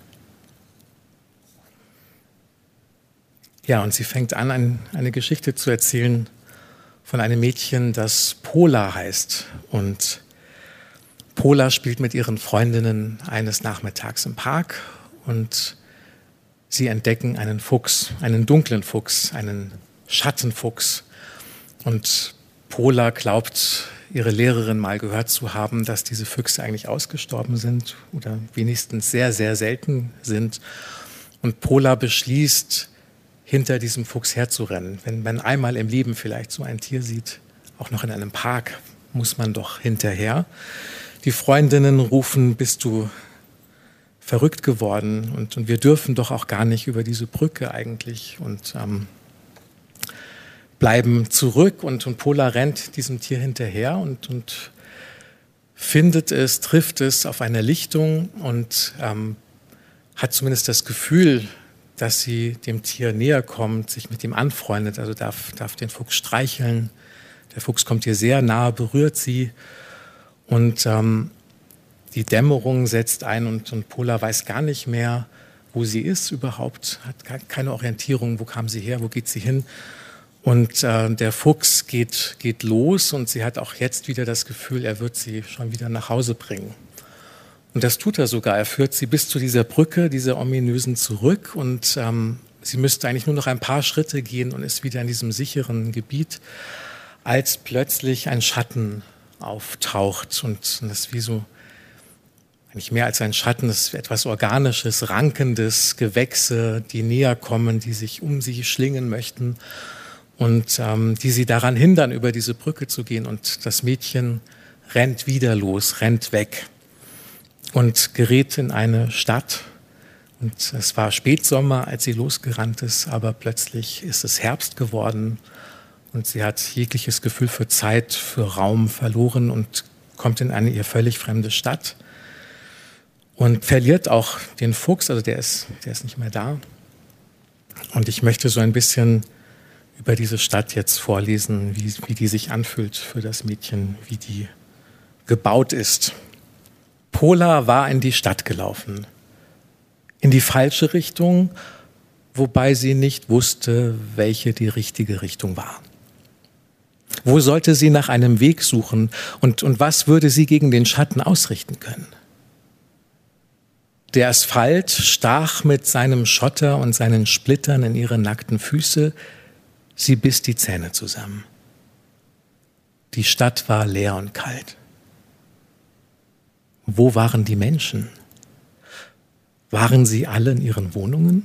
Ja, und sie fängt an, ein, eine Geschichte zu erzählen von einem Mädchen, das Pola heißt. Und Pola spielt mit ihren Freundinnen eines Nachmittags im Park und sie entdecken einen Fuchs, einen dunklen Fuchs, einen Schattenfuchs. Und Pola glaubt, ihre Lehrerin mal gehört zu haben, dass diese Füchse eigentlich ausgestorben sind oder wenigstens sehr, sehr selten sind. Und Pola beschließt, hinter diesem Fuchs herzurennen. Wenn man einmal im Leben vielleicht so ein Tier sieht, auch noch in einem Park, muss man doch hinterher. Die Freundinnen rufen, bist du verrückt geworden, und, und wir dürfen doch auch gar nicht über diese Brücke eigentlich, und ähm, bleiben zurück, und, und Pola rennt diesem Tier hinterher und, und findet es, trifft es auf einer Lichtung und ähm, hat zumindest das Gefühl, dass sie dem Tier näher kommt, sich mit ihm anfreundet, also darf, darf den Fuchs streicheln. Der Fuchs kommt ihr sehr nahe, berührt sie, und ähm, die Dämmerung setzt ein, und, und Pola weiß gar nicht mehr, wo sie ist überhaupt, hat keine Orientierung, wo kam sie her, wo geht sie hin. Und äh, der Fuchs geht, geht los, und sie hat auch jetzt wieder das Gefühl, er wird sie schon wieder nach Hause bringen. Und das tut er sogar. Er führt sie bis zu dieser Brücke, dieser ominösen, zurück. Und ähm, sie müsste eigentlich nur noch ein paar Schritte gehen und ist wieder in diesem sicheren Gebiet, als plötzlich ein Schatten auftaucht. Und das ist wie so, eigentlich mehr als ein Schatten, das ist etwas Organisches, Rankendes, Gewächse, die näher kommen, die sich um sie schlingen möchten und ähm, die sie daran hindern, über diese Brücke zu gehen. Und das Mädchen rennt wieder los, rennt weg und gerät in eine Stadt. Und es war Spätsommer, als sie losgerannt ist, aber plötzlich ist es Herbst geworden und sie hat jegliches Gefühl für Zeit, für Raum verloren und kommt in eine ihr völlig fremde Stadt und verliert auch den Fuchs, also der ist, der ist nicht mehr da. Und ich möchte so ein bisschen über diese Stadt jetzt vorlesen, wie, wie die sich anfühlt für das Mädchen, wie die gebaut ist. Pola war in die Stadt gelaufen, in die falsche Richtung, wobei sie nicht wusste, welche die richtige Richtung war. Wo sollte sie nach einem Weg suchen und, und was würde sie gegen den Schatten ausrichten können? Der Asphalt stach mit seinem Schotter und seinen Splittern in ihre nackten Füße, sie biss die Zähne zusammen. Die Stadt war leer und kalt. Wo waren die Menschen? Waren sie alle in ihren Wohnungen?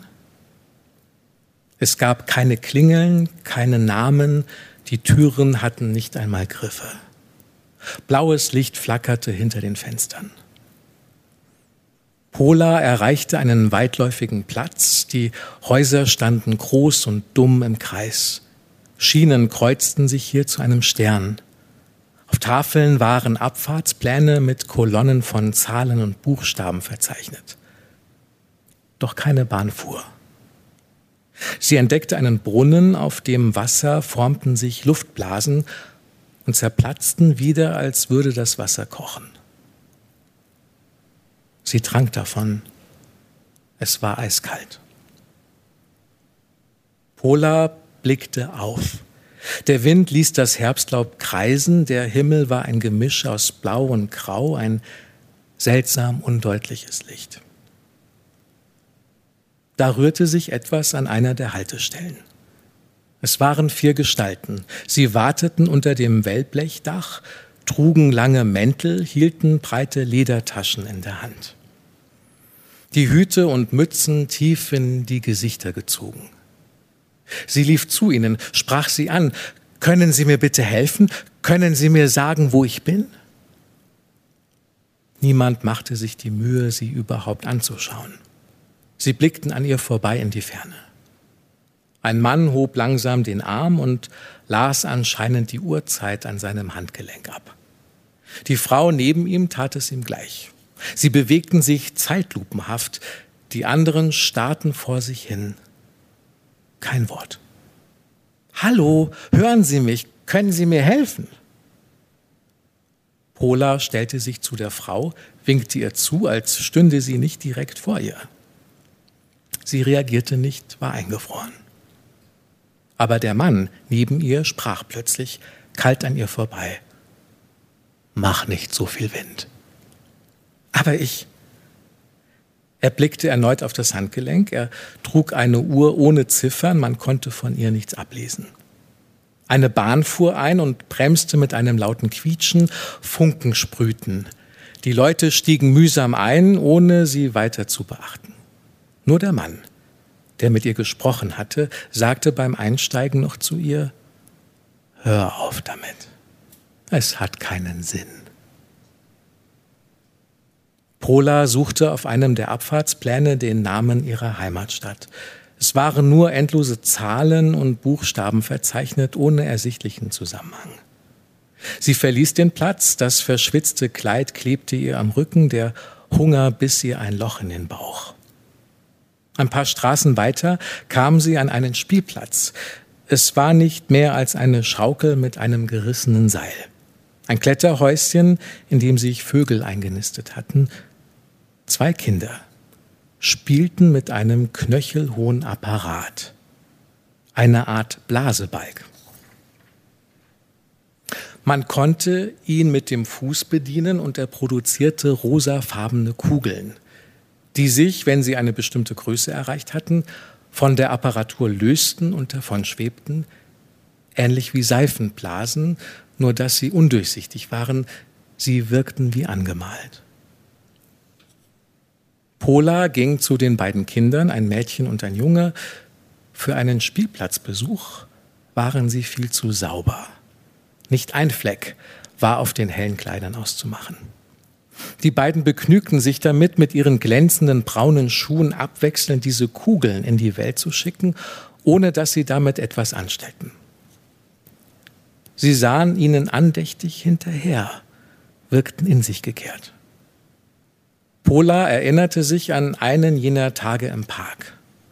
Es gab keine Klingeln, keine Namen, die Türen hatten nicht einmal Griffe. Blaues Licht flackerte hinter den Fenstern. Pola erreichte einen weitläufigen Platz, die Häuser standen groß und dumm im Kreis. Schienen kreuzten sich hier zu einem Stern. Auf Tafeln waren Abfahrtspläne mit Kolonnen von Zahlen und Buchstaben verzeichnet. Doch keine Bahn fuhr. Sie entdeckte einen Brunnen, auf dem Wasser formten sich Luftblasen und zerplatzten wieder, als würde das Wasser kochen. Sie trank davon. Es war eiskalt. Pola blickte auf. Der Wind ließ das Herbstlaub kreisen, der Himmel war ein Gemisch aus Blau und Grau, ein seltsam undeutliches Licht. Da rührte sich etwas an einer der Haltestellen. Es waren vier Gestalten. Sie warteten unter dem Wellblechdach, trugen lange Mäntel, hielten breite Ledertaschen in der Hand. Die Hüte und Mützen tief in die Gesichter gezogen. Sie lief zu ihnen, sprach sie an. Können Sie mir bitte helfen? Können Sie mir sagen, wo ich bin? Niemand machte sich die Mühe, sie überhaupt anzuschauen. Sie blickten an ihr vorbei in die Ferne. Ein Mann hob langsam den Arm und las anscheinend die Uhrzeit an seinem Handgelenk ab. Die Frau neben ihm tat es ihm gleich. Sie bewegten sich zeitlupenhaft, die anderen starrten vor sich hin. Kein Wort. Hallo, hören Sie mich, können Sie mir helfen? Pola stellte sich zu der Frau, winkte ihr zu, als stünde sie nicht direkt vor ihr. Sie reagierte nicht, war eingefroren. Aber der Mann neben ihr sprach plötzlich, kalt an ihr vorbei. Mach nicht so viel Wind. Aber ich... Er blickte erneut auf das Handgelenk. Er trug eine Uhr ohne Ziffern, man konnte von ihr nichts ablesen. Eine Bahn fuhr ein und bremste mit einem lauten Quietschen, Funken sprühten. Die Leute stiegen mühsam ein, ohne sie weiter zu beachten. Nur der Mann, der mit ihr gesprochen hatte, sagte beim Einsteigen noch zu ihr, hör auf damit, es hat keinen Sinn. Pola suchte auf einem der Abfahrtspläne den Namen ihrer Heimatstadt. Es waren nur endlose Zahlen und Buchstaben verzeichnet, ohne ersichtlichen Zusammenhang. Sie verließ den Platz, das verschwitzte Kleid klebte ihr am Rücken, der Hunger biss ihr ein Loch in den Bauch. Ein paar Straßen weiter kam sie an einen Spielplatz. Es war nicht mehr als eine Schaukel mit einem gerissenen Seil. Ein Kletterhäuschen, in dem sich Vögel eingenistet hatten. Zwei Kinder spielten mit einem knöchelhohen Apparat, eine Art Blasebalg. Man konnte ihn mit dem Fuß bedienen und er produzierte rosafarbene Kugeln, die sich, wenn sie eine bestimmte Größe erreicht hatten, von der Apparatur lösten und davon schwebten, ähnlich wie Seifenblasen, nur dass sie undurchsichtig waren, sie wirkten wie angemalt. Pola ging zu den beiden Kindern, ein Mädchen und ein Junge. Für einen Spielplatzbesuch waren sie viel zu sauber. Nicht ein Fleck war auf den hellen Kleidern auszumachen. Die beiden begnügten sich damit, mit ihren glänzenden braunen Schuhen abwechselnd diese Kugeln in die Welt zu schicken, ohne dass sie damit etwas anstellten. Sie sahen ihnen andächtig hinterher, wirkten in sich gekehrt. Pola erinnerte sich an einen jener Tage im Park.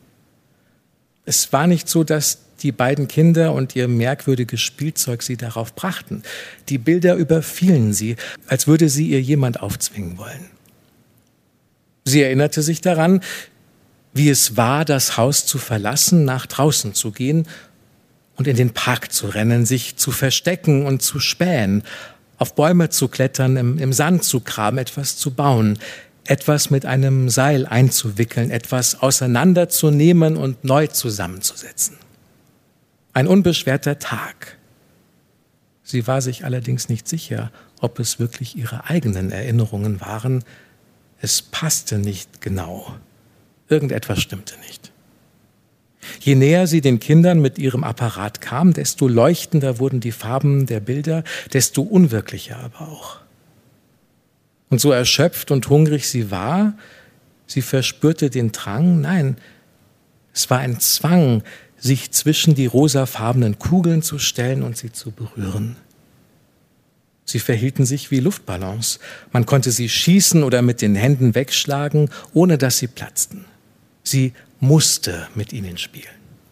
Es war nicht so, dass die beiden Kinder und ihr merkwürdiges Spielzeug sie darauf brachten. Die Bilder überfielen sie, als würde sie ihr jemand aufzwingen wollen. Sie erinnerte sich daran, wie es war, das Haus zu verlassen, nach draußen zu gehen und in den Park zu rennen, sich zu verstecken und zu spähen, auf Bäume zu klettern, im, im Sand zu graben, etwas zu bauen, etwas mit einem Seil einzuwickeln, etwas auseinanderzunehmen und neu zusammenzusetzen. Ein unbeschwerter Tag. Sie war sich allerdings nicht sicher, ob es wirklich ihre eigenen Erinnerungen waren. Es passte nicht genau. Irgendetwas stimmte nicht. Je näher sie den Kindern mit ihrem Apparat kam, desto leuchtender wurden die Farben der Bilder, desto unwirklicher aber auch. Und so erschöpft und hungrig sie war, sie verspürte den Drang, nein, es war ein Zwang, sich zwischen die rosafarbenen Kugeln zu stellen und sie zu berühren. Sie verhielten sich wie Luftballons. Man konnte sie schießen oder mit den Händen wegschlagen, ohne dass sie platzten. Sie musste mit ihnen spielen.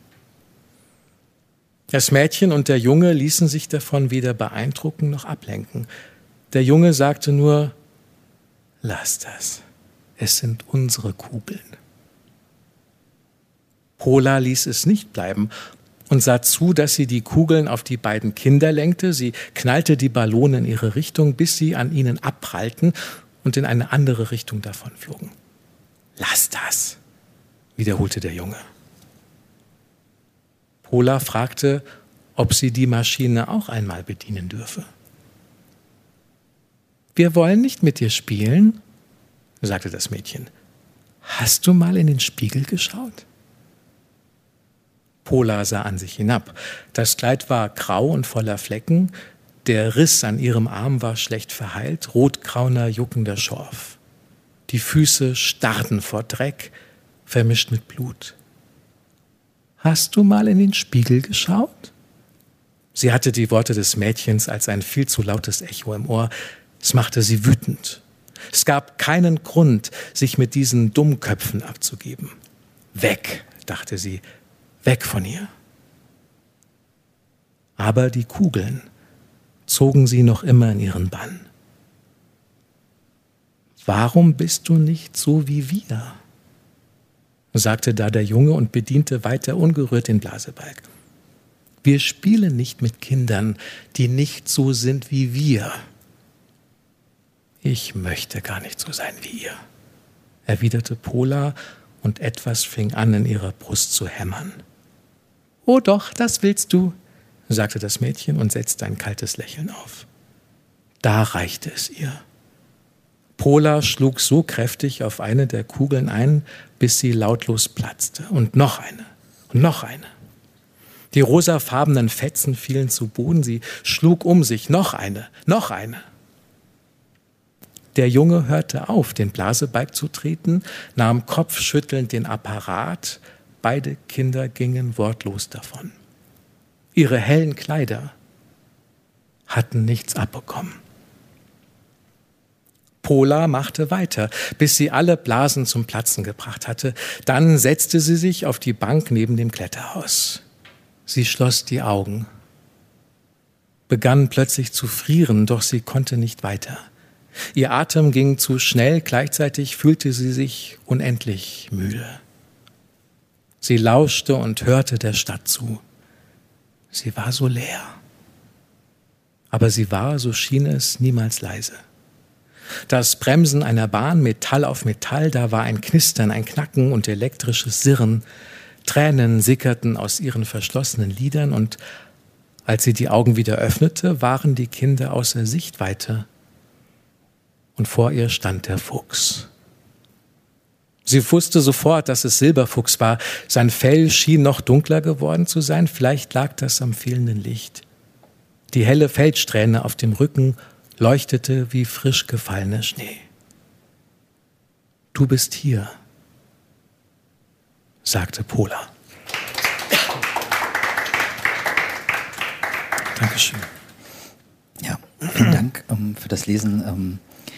Das Mädchen und der Junge ließen sich davon weder beeindrucken noch ablenken. Der Junge sagte nur, lass das, es sind unsere Kugeln. Pola ließ es nicht bleiben und sah zu, dass sie die Kugeln auf die beiden Kinder lenkte. Sie knallte die Ballone in ihre Richtung, bis sie an ihnen abprallten und in eine andere Richtung davonflogen. Lass das, wiederholte der Junge. Pola fragte, ob sie die Maschine auch einmal bedienen dürfe. Wir wollen nicht mit dir spielen, sagte das Mädchen. Hast du mal in den Spiegel geschaut? Pola sah an sich hinab. Das Kleid war grau und voller Flecken. Der Riss an ihrem Arm war schlecht verheilt, rotgrauner, juckender Schorf. Die Füße starrten vor Dreck, vermischt mit Blut. Hast du mal in den Spiegel geschaut? Sie hatte die Worte des Mädchens als ein viel zu lautes Echo im Ohr. Es machte sie wütend. Es gab keinen Grund, sich mit diesen Dummköpfen abzugeben. Weg, dachte sie, weg von ihr. Aber die Kugeln zogen sie noch immer in ihren Bann. Warum bist du nicht so wie wir? Sagte da der Junge und bediente weiter ungerührt den Blasebalg. Wir spielen nicht mit Kindern, die nicht so sind wie wir. Ich möchte gar nicht so sein wie ihr, erwiderte Pola und etwas fing an, in ihrer Brust zu hämmern. Oh doch, das willst du, sagte das Mädchen und setzte ein kaltes Lächeln auf. Da reichte es ihr. Pola schlug so kräftig auf eine der Kugeln ein, bis sie lautlos platzte. Und noch eine, und noch eine. Die rosafarbenen Fetzen fielen zu Boden, sie schlug um sich, noch eine, noch eine. Der Junge hörte auf, den Blasebalg zu treten, nahm kopfschüttelnd den Apparat. Beide Kinder gingen wortlos davon. Ihre hellen Kleider hatten nichts abbekommen. Pola machte weiter, bis sie alle Blasen zum Platzen gebracht hatte. Dann setzte sie sich auf die Bank neben dem Kletterhaus. Sie schloss die Augen, begann plötzlich zu frieren, doch sie konnte nicht weiter. Ihr Atem ging zu schnell, gleichzeitig fühlte sie sich unendlich müde. Sie lauschte und hörte der Stadt zu. Sie war so leer. aber sie war, so schien es, niemals leise. Das Bremsen einer Bahn, Metall auf Metall, da war ein Knistern, ein Knacken und elektrisches Sirren. Tränen sickerten aus ihren verschlossenen Lidern und als sie die Augen wieder öffnete, waren die Kinder außer Sichtweite und vor ihr stand der Fuchs. Sie wusste sofort, dass es Silberfuchs war. Sein Fell schien noch dunkler geworden zu sein, vielleicht lag das am fehlenden Licht. Die helle Feldsträhne auf dem Rücken leuchtete wie frisch gefallener Schnee. Du bist hier, sagte Pola. Dankeschön. Ja, vielen Dank ähm, für das Lesen. Ähm,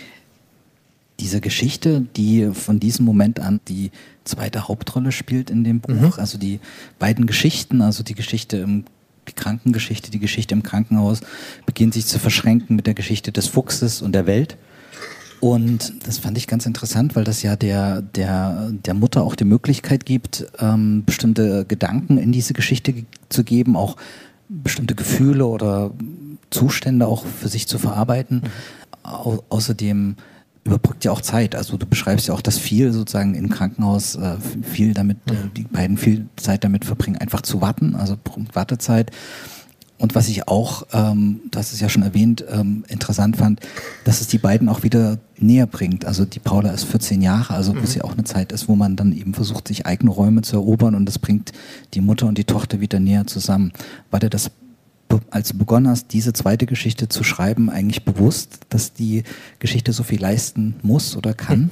diese Geschichte, die von diesem Moment an die zweite Hauptrolle spielt in dem Buch, mhm. also die beiden Geschichten, also die Geschichte im die Krankengeschichte, die Geschichte im Krankenhaus, beginnt sich zu verschränken mit der Geschichte des Fuchses und der Welt. Und das fand ich ganz interessant, weil das ja der, der, der Mutter auch die Möglichkeit gibt, ähm, bestimmte Gedanken in diese Geschichte ge- zu geben, auch bestimmte Gefühle oder Zustände auch für sich zu verarbeiten. Mhm. Au- außerdem überbrückt ja auch Zeit. Also du beschreibst ja auch, dass viel sozusagen im Krankenhaus äh, viel damit, äh, die beiden viel Zeit damit verbringen, einfach zu warten, also Wartezeit. Und was ich auch, ähm, du hast es ja schon erwähnt, ähm, interessant fand, dass es die beiden auch wieder näher bringt. Also die Paula ist vierzehn Jahre, also wo es ja auch eine Zeit ist, wo man dann eben versucht, sich eigene Räume zu erobern und das bringt die Mutter und die Tochter wieder näher zusammen. War dir das, als du begonnen hast, diese zweite Geschichte zu schreiben, eigentlich bewusst, dass die Geschichte so viel leisten muss oder kann?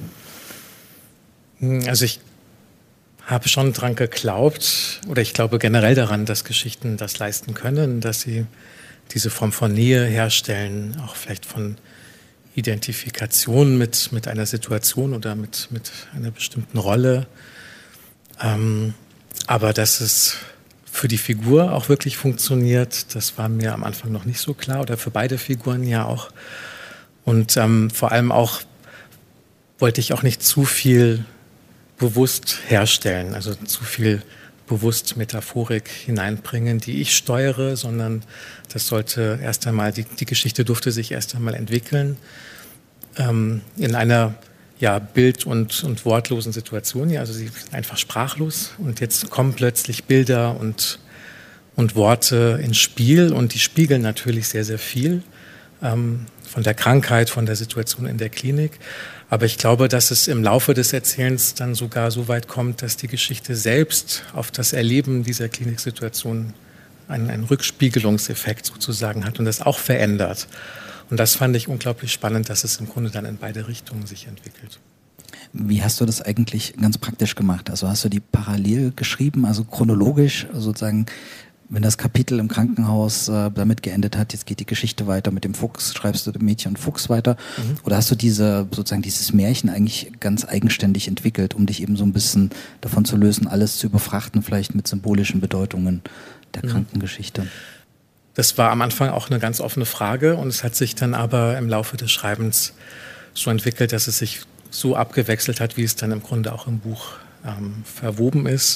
Also ich habe schon dran geglaubt, oder ich glaube generell daran, dass Geschichten das leisten können, dass sie diese Form von Nähe herstellen, auch vielleicht von Identifikation mit, mit einer Situation oder mit, mit einer bestimmten Rolle. Ähm, aber dass es für die Figur auch wirklich funktioniert, das war mir am Anfang noch nicht so klar, oder für beide Figuren ja auch. Und ähm, vor allem auch wollte ich auch nicht zu viel bewusst herstellen, also zu viel bewusst Metaphorik hineinbringen, die ich steuere, sondern das sollte erst einmal, die, die Geschichte durfte sich erst einmal entwickeln ähm, in einer ja, bild- und, und wortlosen Situation. Ja, also sie sind einfach sprachlos und jetzt kommen plötzlich Bilder und, und Worte ins Spiel und die spiegeln natürlich sehr, sehr viel ähm, von der Krankheit, von der Situation in der Klinik. Aber ich glaube, dass es im Laufe des Erzählens dann sogar so weit kommt, dass die Geschichte selbst auf das Erleben dieser Kliniksituation einen, einen Rückspiegelungseffekt sozusagen hat und das auch verändert. Und das fand ich unglaublich spannend, dass es im Grunde dann in beide Richtungen sich entwickelt. Wie hast du das eigentlich ganz praktisch gemacht? Also hast du die parallel geschrieben, also chronologisch sozusagen, wenn das Kapitel im Krankenhaus äh, damit geendet hat, jetzt geht die Geschichte weiter mit dem Fuchs, schreibst du dem Mädchen und Fuchs weiter? Mhm. Oder hast du diese sozusagen dieses Märchen eigentlich ganz eigenständig entwickelt, um dich eben so ein bisschen davon zu lösen, alles zu überfrachten, vielleicht mit symbolischen Bedeutungen der mhm. Krankengeschichte? Das war am Anfang auch eine ganz offene Frage und es hat sich dann aber im Laufe des Schreibens so entwickelt, dass es sich so abgewechselt hat, wie es dann im Grunde auch im Buch ähm, verwoben ist.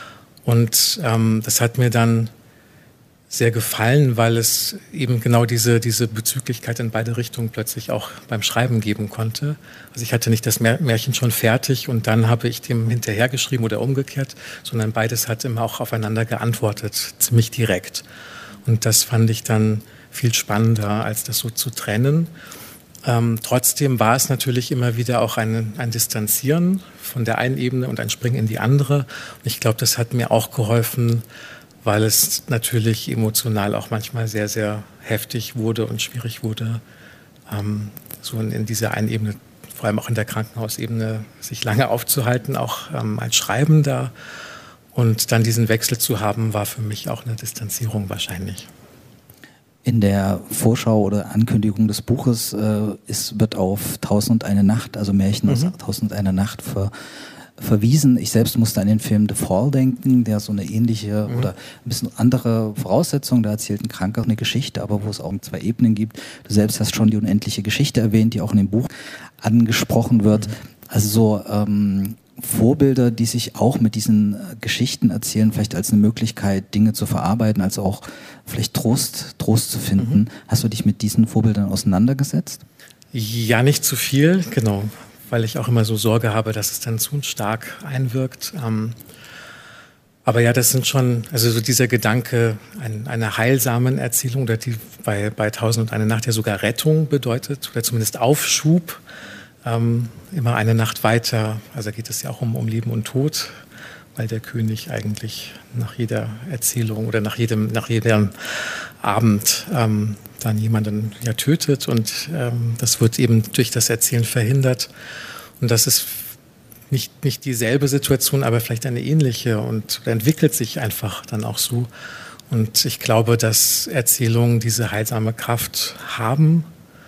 Und ähm, das hat mir dann sehr gefallen, weil es eben genau diese, diese Bezüglichkeit in beide Richtungen plötzlich auch beim Schreiben geben konnte. Also ich hatte nicht das Märchen schon fertig und dann habe ich dem hinterhergeschrieben oder umgekehrt, sondern beides hat immer auch aufeinander geantwortet, ziemlich direkt. Und das fand ich dann viel spannender, als das so zu trennen. Ähm, trotzdem war es natürlich immer wieder auch ein, ein Distanzieren von der einen Ebene und ein Springen in die andere. Und ich glaube, das hat mir auch geholfen, weil es natürlich emotional auch manchmal sehr, sehr heftig wurde und schwierig wurde, ähm, so in, in dieser einen Ebene, vor allem auch in der Krankenhausebene, sich lange aufzuhalten, auch ähm, als Schreibender. Und dann diesen Wechsel zu haben, war für mich auch eine Distanzierung wahrscheinlich. In der Vorschau oder Ankündigung des Buches äh, ist, wird auf Tausend und eine Nacht, also Märchen aus mhm. Tausend und eine Nacht ver, verwiesen. Ich selbst musste an den Film The Fall denken, der so eine ähnliche mhm. oder ein bisschen andere Voraussetzung, da erzählt ein Kranker eine Geschichte, aber wo es auch zwei Ebenen gibt. Du selbst hast schon die unendliche Geschichte erwähnt, die auch in dem Buch angesprochen wird. Mhm. Also so, ähm, Vorbilder, die sich auch mit diesen äh, Geschichten erzählen, vielleicht als eine Möglichkeit, Dinge zu verarbeiten, als auch vielleicht Trost, Trost zu finden. Mhm. Hast du dich mit diesen Vorbildern auseinandergesetzt? Ja, nicht zu viel, genau, weil ich auch immer so Sorge habe, dass es dann zu stark einwirkt. Ähm, aber ja, das sind schon, also so dieser Gedanke ein, einer heilsamen Erzählung, oder die bei, bei Tausend und eine Nacht ja sogar Rettung bedeutet, oder zumindest Aufschub, ähm, immer eine Nacht weiter. Also da geht es ja auch um, um Leben und Tod, weil der König eigentlich nach jeder Erzählung oder nach jedem, nach jedem Abend ähm, dann jemanden ja tötet, und ähm, das wird eben durch das Erzählen verhindert. Und das ist nicht, nicht dieselbe Situation, aber vielleicht eine ähnliche, und entwickelt sich einfach dann auch so. Und ich glaube, dass Erzählungen diese heilsame Kraft haben.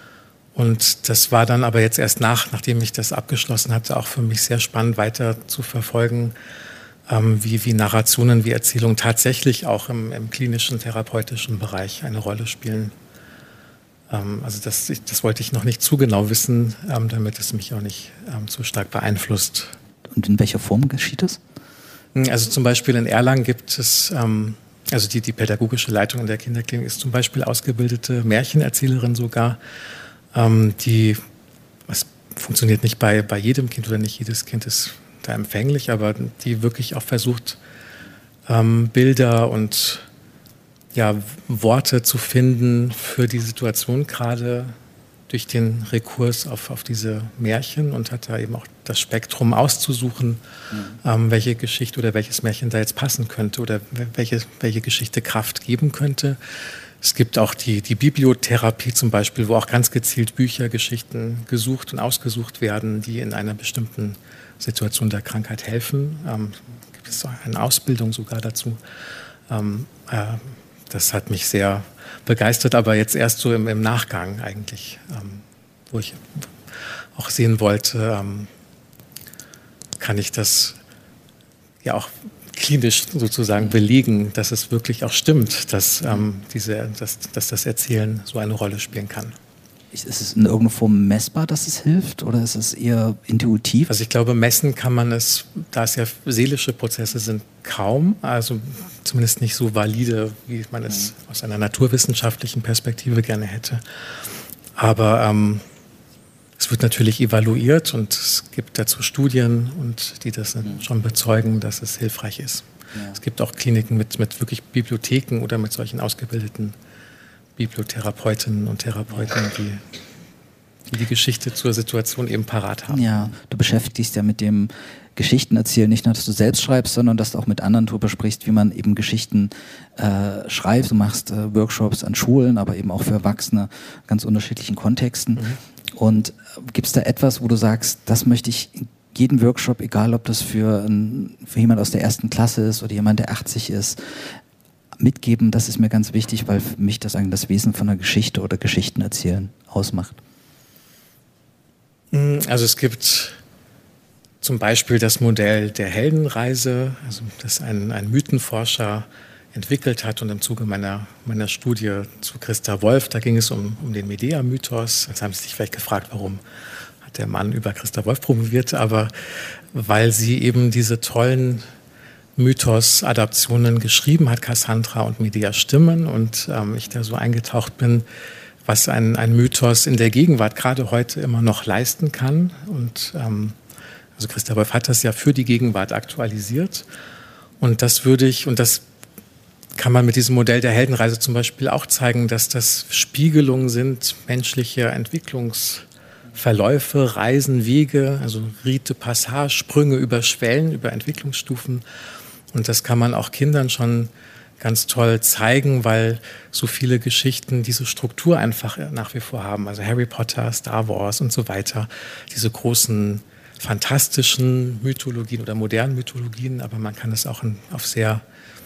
Und das war dann aber jetzt erst nach, nachdem ich das abgeschlossen hatte, auch für mich sehr spannend weiter zu verfolgen, ähm, wie, wie Narrationen, wie Erzählungen tatsächlich auch im, im klinischen, therapeutischen Bereich eine Rolle spielen. Ähm, also das, ich, das wollte ich noch nicht zu genau wissen, ähm, damit es mich auch nicht ähm, zu stark beeinflusst. Und in welcher Form geschieht das? Also zum Beispiel in Erlangen gibt es, ähm, also die, die pädagogische Leitung in der Kinderklinik ist zum Beispiel ausgebildete Märchenerzählerin sogar, ähm, die, das funktioniert nicht bei, bei jedem Kind, oder nicht jedes Kind ist da empfänglich, aber die wirklich auch versucht, ähm, Bilder und ja, Worte zu finden für die Situation, gerade durch den Rekurs auf, auf diese Märchen, und hat da eben auch das Spektrum auszusuchen, mhm. ähm, welche Geschichte oder welches Märchen da jetzt passen könnte oder welche, welche Geschichte Kraft geben könnte. Es gibt auch die, die Bibliotherapie zum Beispiel, wo auch ganz gezielt Bücher, Geschichten gesucht und ausgesucht werden, die in einer bestimmten Situation der Krankheit helfen. Ähm, gibt es auch eine Ausbildung sogar dazu. Ähm, äh, das hat mich sehr begeistert, aber jetzt erst so im, im Nachgang eigentlich, ähm, wo ich auch sehen wollte, ähm, kann ich das ja auch klinisch sozusagen belegen, dass es wirklich auch stimmt, dass, ähm, diese, dass, dass das Erzählen so eine Rolle spielen kann. Ist es in irgendeiner Form messbar, dass es hilft, oder ist es eher intuitiv? Also ich glaube, messen kann man es, da es ja seelische Prozesse sind, kaum, also zumindest nicht so valide, wie man es aus einer naturwissenschaftlichen Perspektive gerne hätte. Aber ähm, es wird natürlich evaluiert, und es gibt dazu Studien, und die das mhm. schon bezeugen, dass es hilfreich ist. Ja. Es gibt auch Kliniken mit, mit wirklich Bibliotheken oder mit solchen ausgebildeten Bibliotherapeutinnen und Therapeuten, die, die die Geschichte zur Situation eben parat haben. Ja, du beschäftigst ja mit dem Geschichtenerzählen, nicht nur, dass du selbst schreibst, sondern dass du auch mit anderen darüber sprichst, wie man eben Geschichten äh, schreibt. Du machst äh, Workshops an Schulen, aber eben auch für Erwachsene, ganz unterschiedlichen Kontexten. Mhm. Und gibt es da etwas, wo du sagst, das möchte ich in jedem Workshop, egal ob das für, ein, für jemand aus der ersten Klasse ist oder jemand, der achtzig ist, mitgeben, das ist mir ganz wichtig, weil für mich das eigentlich das Wesen von einer Geschichte oder Geschichten erzählen ausmacht. Also es gibt zum Beispiel das Modell der Heldenreise, also das ein, ein Mythenforscher entwickelt hat, und im Zuge meiner, meiner Studie zu Christa Wolf, da ging es um, um den Medea-Mythos. Jetzt haben Sie sich vielleicht gefragt, warum hat der Mann über Christa Wolf promoviert, aber weil sie eben diese tollen Mythos-Adaptionen geschrieben hat, Cassandra und Medea Stimmen, und ähm, ich da so eingetaucht bin, was ein, ein Mythos in der Gegenwart gerade heute immer noch leisten kann. Und ähm, also Christa Wolf hat das ja für die Gegenwart aktualisiert, und das würde ich, und das kann man mit diesem Modell der Heldenreise zum Beispiel auch zeigen, dass das Spiegelungen sind menschlicher Entwicklungsverläufe, Reisen, Wege, also Rite, Passage, Sprünge über Schwellen, über Entwicklungsstufen. Und das kann man auch Kindern schon ganz toll zeigen, weil so viele Geschichten diese Struktur einfach nach wie vor haben. Also Harry Potter, Star Wars und so weiter. Diese großen fantastischen Mythologien oder modernen Mythologien, aber man kann es auch in, auf sehr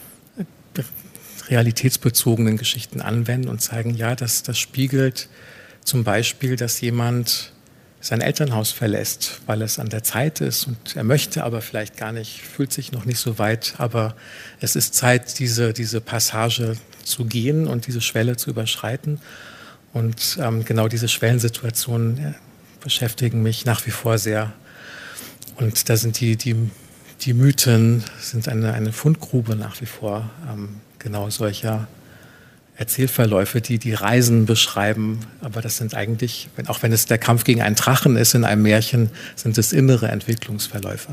realitätsbezogenen Geschichten anwenden und zeigen, ja, das, das spiegelt zum Beispiel, dass jemand sein Elternhaus verlässt, weil es an der Zeit ist, und er möchte aber vielleicht gar nicht, fühlt sich noch nicht so weit, aber es ist Zeit, diese, diese Passage zu gehen und diese Schwelle zu überschreiten. Und ähm, genau diese Schwellensituationen äh, beschäftigen mich nach wie vor sehr. Und da sind die, die, die Mythen sind eine, eine Fundgrube nach wie vor ähm, genau solcher Erzählverläufe, die die Reisen beschreiben. Aber das sind eigentlich, wenn, auch wenn es der Kampf gegen einen Drachen ist in einem Märchen, sind es innere Entwicklungsverläufe.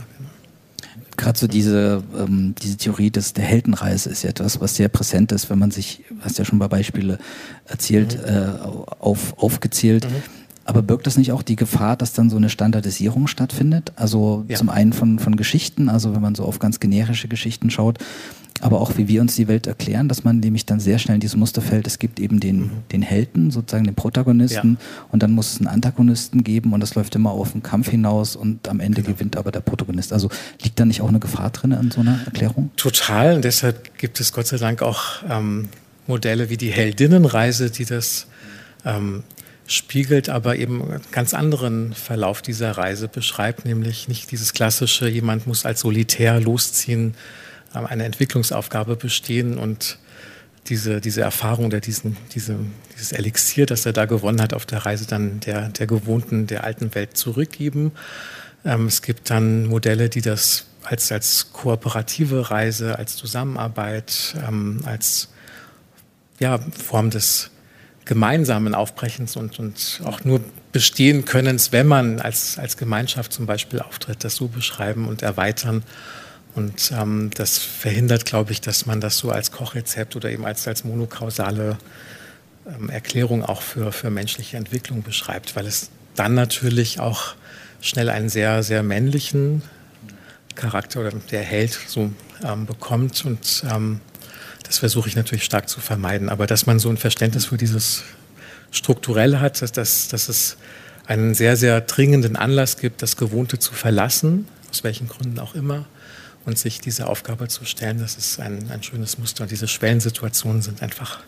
Gerade so diese, ähm, diese Theorie des, der Heldenreise ist ja etwas, was sehr präsent ist, wenn man sich, hast ja schon bei Beispiele erzählt, mhm. äh, auf, aufgezählt. Mhm. Aber birgt das nicht auch die Gefahr, dass dann so eine Standardisierung stattfindet? Also ja. zum einen von, von Geschichten, also wenn man so auf ganz generische Geschichten schaut, aber auch wie wir uns die Welt erklären, dass man nämlich dann sehr schnell in dieses Muster fällt, es gibt eben den, mhm. den Helden, sozusagen den Protagonisten ja. und dann muss es einen Antagonisten geben und das läuft immer auf einen Kampf hinaus und am Ende genau. gewinnt aber der Protagonist. Also liegt da nicht auch eine Gefahr drin an so einer Erklärung? Total, und deshalb gibt es Gott sei Dank auch ähm, Modelle wie die Heldinnenreise, die das ähm, spiegelt, aber eben einen ganz anderen Verlauf dieser Reise beschreibt, nämlich nicht dieses klassische, jemand muss als Solitär losziehen, eine Entwicklungsaufgabe bestehen und diese, diese Erfahrung oder diesen, diese, dieses Elixier, das er da gewonnen hat auf der Reise, dann der, der gewohnten, der alten Welt zurückgeben. Ähm, es gibt dann Modelle, die das als, als kooperative Reise, als Zusammenarbeit, ähm, als ja, Form des gemeinsamen Aufbrechens und, und auch nur bestehen Könnens, wenn man als, als Gemeinschaft zum Beispiel auftritt, das so beschreiben und erweitern. Und ähm, das verhindert, glaube ich, dass man das so als Kochrezept oder eben als, als monokausale ähm, Erklärung auch für, für menschliche Entwicklung beschreibt, weil es dann natürlich auch schnell einen sehr, sehr männlichen Charakter oder der Held so ähm, bekommt. Und ähm, das versuche ich natürlich stark zu vermeiden. Aber dass man so ein Verständnis für dieses Strukturelle hat, dass, dass, dass es einen sehr, sehr dringenden Anlass gibt, das Gewohnte zu verlassen, aus welchen Gründen auch immer, und sich diese Aufgabe zu stellen, das ist ein, ein schönes Muster. Und diese Schwellensituationen sind einfach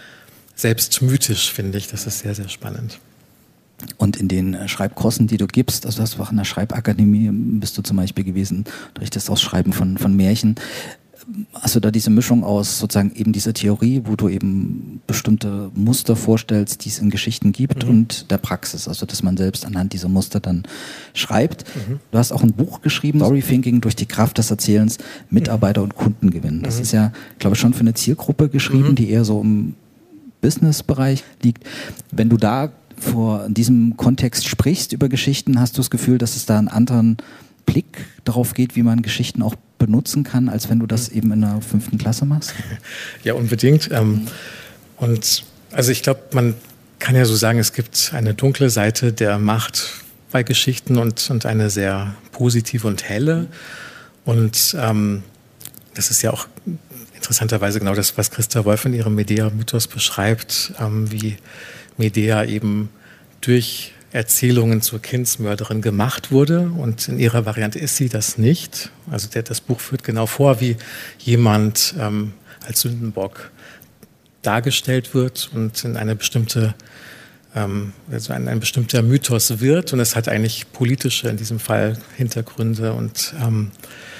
selbst mythisch, finde ich. Das ist sehr, sehr spannend. Und in den Schreibkursen, die du gibst, also hast du auch in der Schreibakademie, bist du zum Beispiel gewesen, du richtest aus Schreiben von, von Märchen. Hast du da diese Mischung aus sozusagen eben dieser Theorie, wo du eben bestimmte Muster vorstellst, die es in Geschichten gibt, mhm. und der Praxis, also dass man selbst anhand dieser Muster dann schreibt. Mhm. Du hast auch ein Buch geschrieben, Story Thinking durch die Kraft des Erzählens, Mitarbeiter und Kunden gewinnen. Das mhm. ist ja, glaube ich, schon für eine Zielgruppe geschrieben, mhm. die eher so im Business-Bereich liegt. Wenn du da vor diesem Kontext sprichst über Geschichten, hast du das Gefühl, dass es da einen anderen Blick darauf geht, wie man Geschichten auch benutzen kann, als wenn du das eben in der fünften Klasse machst? Ja, unbedingt. Ähm, und also ich glaube, man kann ja so sagen, es gibt eine dunkle Seite der Macht bei Geschichten und, und eine sehr positive und helle. Und ähm, das ist ja auch interessanterweise genau das, was Christa Wolf in ihrem Medea-Mythos beschreibt, ähm, wie Medea eben durch Erzählungen zur Kindsmörderin gemacht wurde, und in ihrer Variante ist sie das nicht. Also der, das Buch führt genau vor, wie jemand ähm, als Sündenbock dargestellt wird und in eine bestimmte, ähm, also ein, ein bestimmter Mythos wird, und es hat eigentlich politische, in diesem Fall, Hintergründe. Und, ähm,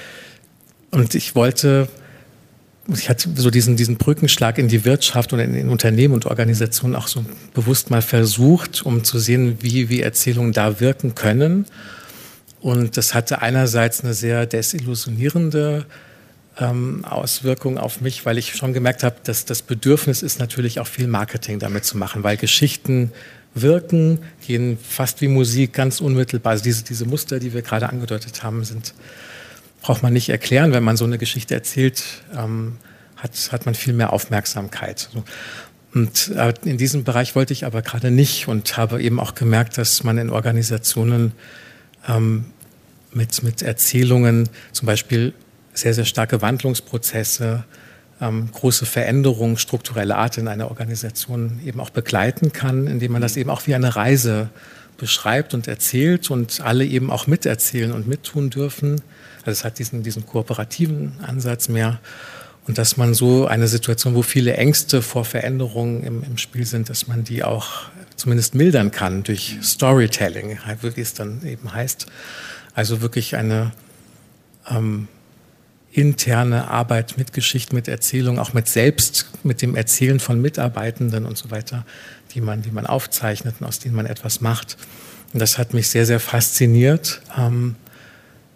und ich wollte Ich hatte so diesen, diesen Brückenschlag in die Wirtschaft und in, in Unternehmen und Organisationen auch so bewusst mal versucht, um zu sehen, wie, wie Erzählungen da wirken können. Und das hatte einerseits eine sehr desillusionierende ähm, Auswirkung auf mich, weil ich schon gemerkt habe, dass das Bedürfnis ist, natürlich auch viel Marketing damit zu machen, weil Geschichten wirken, gehen fast wie Musik, ganz unmittelbar. Also diese, diese Muster, die wir gerade angedeutet haben, sind... braucht man nicht erklären, wenn man so eine Geschichte erzählt, ähm, hat, hat man viel mehr Aufmerksamkeit. So. Und äh, in diesem Bereich wollte ich aber gerade nicht und habe eben auch gemerkt, dass man in Organisationen ähm, mit, mit Erzählungen zum Beispiel sehr, sehr starke Wandlungsprozesse, ähm, große Veränderungen struktureller Art in einer Organisation eben auch begleiten kann, indem man das eben auch wie eine Reise beschreibt und erzählt und alle eben auch miterzählen und mittun dürfen. Also es hat diesen, diesen kooperativen Ansatz mehr. Und dass man so eine Situation, wo viele Ängste vor Veränderungen im, im Spiel sind, dass man die auch zumindest mildern kann durch Storytelling, wie es dann eben heißt. Also wirklich eine ähm, interne Arbeit mit Geschichten, mit Erzählung, auch mit selbst, mit dem Erzählen von Mitarbeitenden und so weiter, die man, die man aufzeichnet und aus denen man etwas macht. Und das hat mich sehr, sehr fasziniert. Ähm,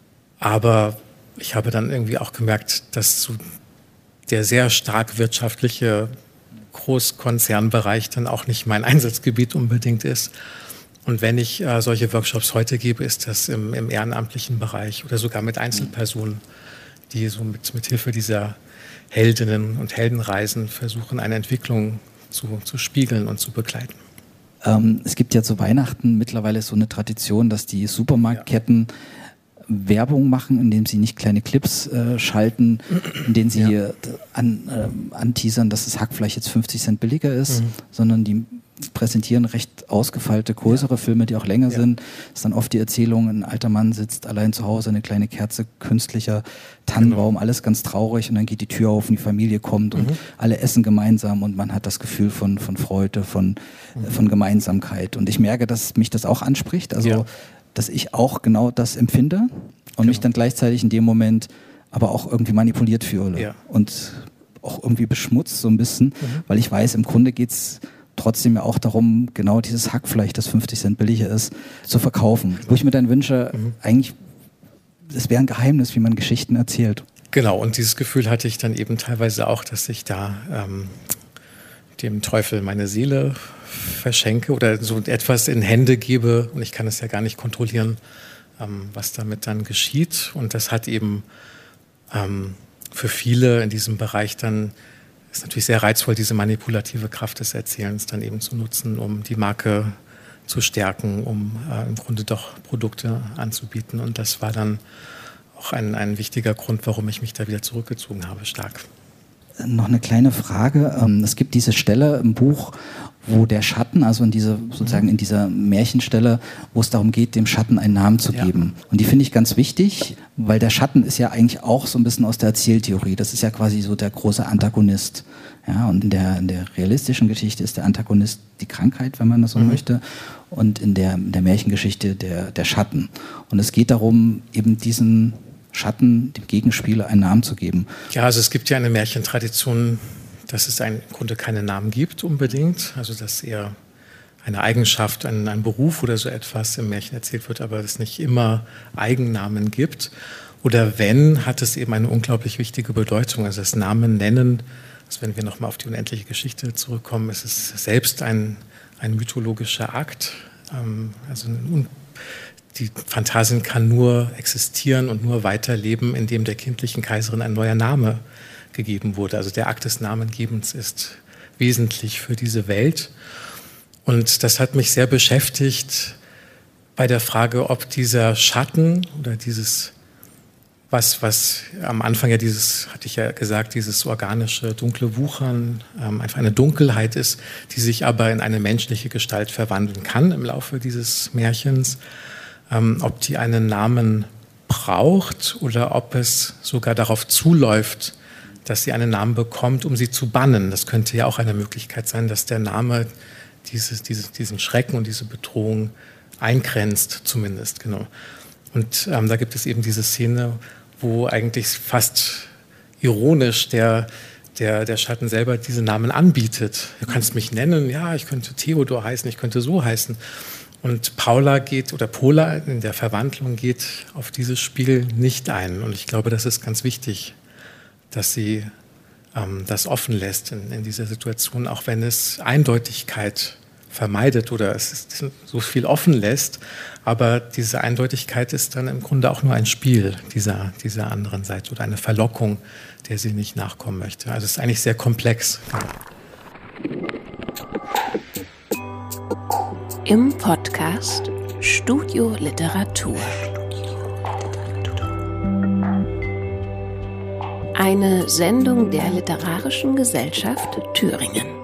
Aber ich habe dann irgendwie auch gemerkt, dass so der sehr stark wirtschaftliche Großkonzernbereich dann auch nicht mein Einsatzgebiet unbedingt ist. Und wenn ich äh, solche Workshops heute gebe, ist das im, im ehrenamtlichen Bereich oder sogar mit Einzelpersonen, die so mit, mit Hilfe dieser Heldinnen und Heldenreisen versuchen, eine Entwicklung zu, zu spiegeln und zu begleiten. Ähm, es gibt ja zu Weihnachten mittlerweile so eine Tradition, dass die Supermarktketten ja. Werbung machen, indem sie nicht kleine Clips äh, schalten, in denen sie ja. an, äh, anteasern, dass das Hackfleisch jetzt fünfzig Cent billiger ist, mhm. sondern die präsentieren recht ausgefeilte, größere ja. Filme, die auch länger ja. sind. Das ist dann oft die Erzählung, ein alter Mann sitzt allein zu Hause, eine kleine Kerze, künstlicher Tannenbaum, genau. alles ganz traurig und dann geht die Tür auf und die Familie kommt und mhm. alle essen gemeinsam und man hat das Gefühl von, von Freude, von, mhm. äh, von Gemeinsamkeit. Und ich merke, dass mich das auch anspricht, also ja. dass ich auch genau das empfinde und genau. mich dann gleichzeitig in dem Moment aber auch irgendwie manipuliert fühle ja. und auch irgendwie beschmutzt so ein bisschen, mhm. weil ich weiß, im Grunde geht's trotzdem ja auch darum, genau dieses Hackfleisch, das fünfzig Cent billiger ist, zu verkaufen. Wo ich mir dann wünsche, mhm. eigentlich, es wäre ein Geheimnis, wie man Geschichten erzählt. Genau, und dieses Gefühl hatte ich dann eben teilweise auch, dass ich da ähm, dem Teufel meine Seele verschenke oder so etwas in Hände gebe und ich kann es ja gar nicht kontrollieren, ähm, was damit dann geschieht. Und das hat eben ähm, für viele in diesem Bereich dann ist natürlich sehr reizvoll, diese manipulative Kraft des Erzählens dann eben zu nutzen, um die Marke zu stärken, um äh, im Grunde doch Produkte anzubieten. Und das war dann auch ein, ein wichtiger Grund, warum ich mich da wieder zurückgezogen habe, stark. Noch eine kleine Frage. Es gibt diese Stelle im Buch, wo der Schatten, also in diese, sozusagen in dieser Märchenstelle, wo es darum geht, dem Schatten einen Namen zu geben. Ja. Und die finde ich ganz wichtig, weil der Schatten ist ja eigentlich auch so ein bisschen aus der Erzähltheorie. Das ist ja quasi so der große Antagonist. Ja, und in der, in der realistischen Geschichte ist der Antagonist die Krankheit, wenn man das so mhm. möchte. Und in der, in der Märchengeschichte der, der Schatten. Und es geht darum, eben diesen Schatten, dem Gegenspieler, einen Namen zu geben. Ja, also es gibt ja eine Märchentradition, dass es im Grunde keine Namen gibt unbedingt. Also dass eher eine Eigenschaft, ein, ein Beruf oder so etwas im Märchen erzählt wird, aber es nicht immer Eigennamen gibt. Oder wenn, hat es eben eine unglaublich wichtige Bedeutung. Also das Namen nennen, also wenn wir nochmal auf die unendliche Geschichte zurückkommen, ist es selbst ein, ein mythologischer Akt. Ähm, also ein Die Phantasien kann nur existieren und nur weiterleben, indem der kindlichen Kaiserin ein neuer Name gegeben wurde. Also der Akt des Namengebens ist wesentlich für diese Welt. Und das hat mich sehr beschäftigt bei der Frage, ob dieser Schatten oder dieses, was, was am Anfang ja dieses, hatte ich ja gesagt, dieses organische, dunkle Wuchern, ähm, einfach eine Dunkelheit ist, die sich aber in eine menschliche Gestalt verwandeln kann im Laufe dieses Märchens. Ähm, ob die einen Namen braucht oder ob es sogar darauf zuläuft, dass sie einen Namen bekommt, um sie zu bannen. Das könnte ja auch eine Möglichkeit sein, dass der Name dieses, dieses, diesen Schrecken und diese Bedrohung eingrenzt, zumindest. Genau. Und ähm, da gibt es eben diese Szene, wo eigentlich fast ironisch der, der, der Schatten selber diese Namen anbietet. Du kannst mich nennen, ja, ich könnte Theodor heißen, ich könnte so heißen. Und Paula geht, oder Pola in der Verwandlung geht auf dieses Spiel nicht ein. Und ich glaube, das ist ganz wichtig, dass sie ähm, das offen lässt in, in dieser Situation, auch wenn es Eindeutigkeit vermeidet oder es ist, so viel offen lässt. Aber diese Eindeutigkeit ist dann im Grunde auch nur ein Spiel dieser, dieser anderen Seite oder eine Verlockung, der sie nicht nachkommen möchte. Also es ist eigentlich sehr komplex. Im Podcast Studio Literatur. Eine Sendung der Literarischen Gesellschaft Thüringen.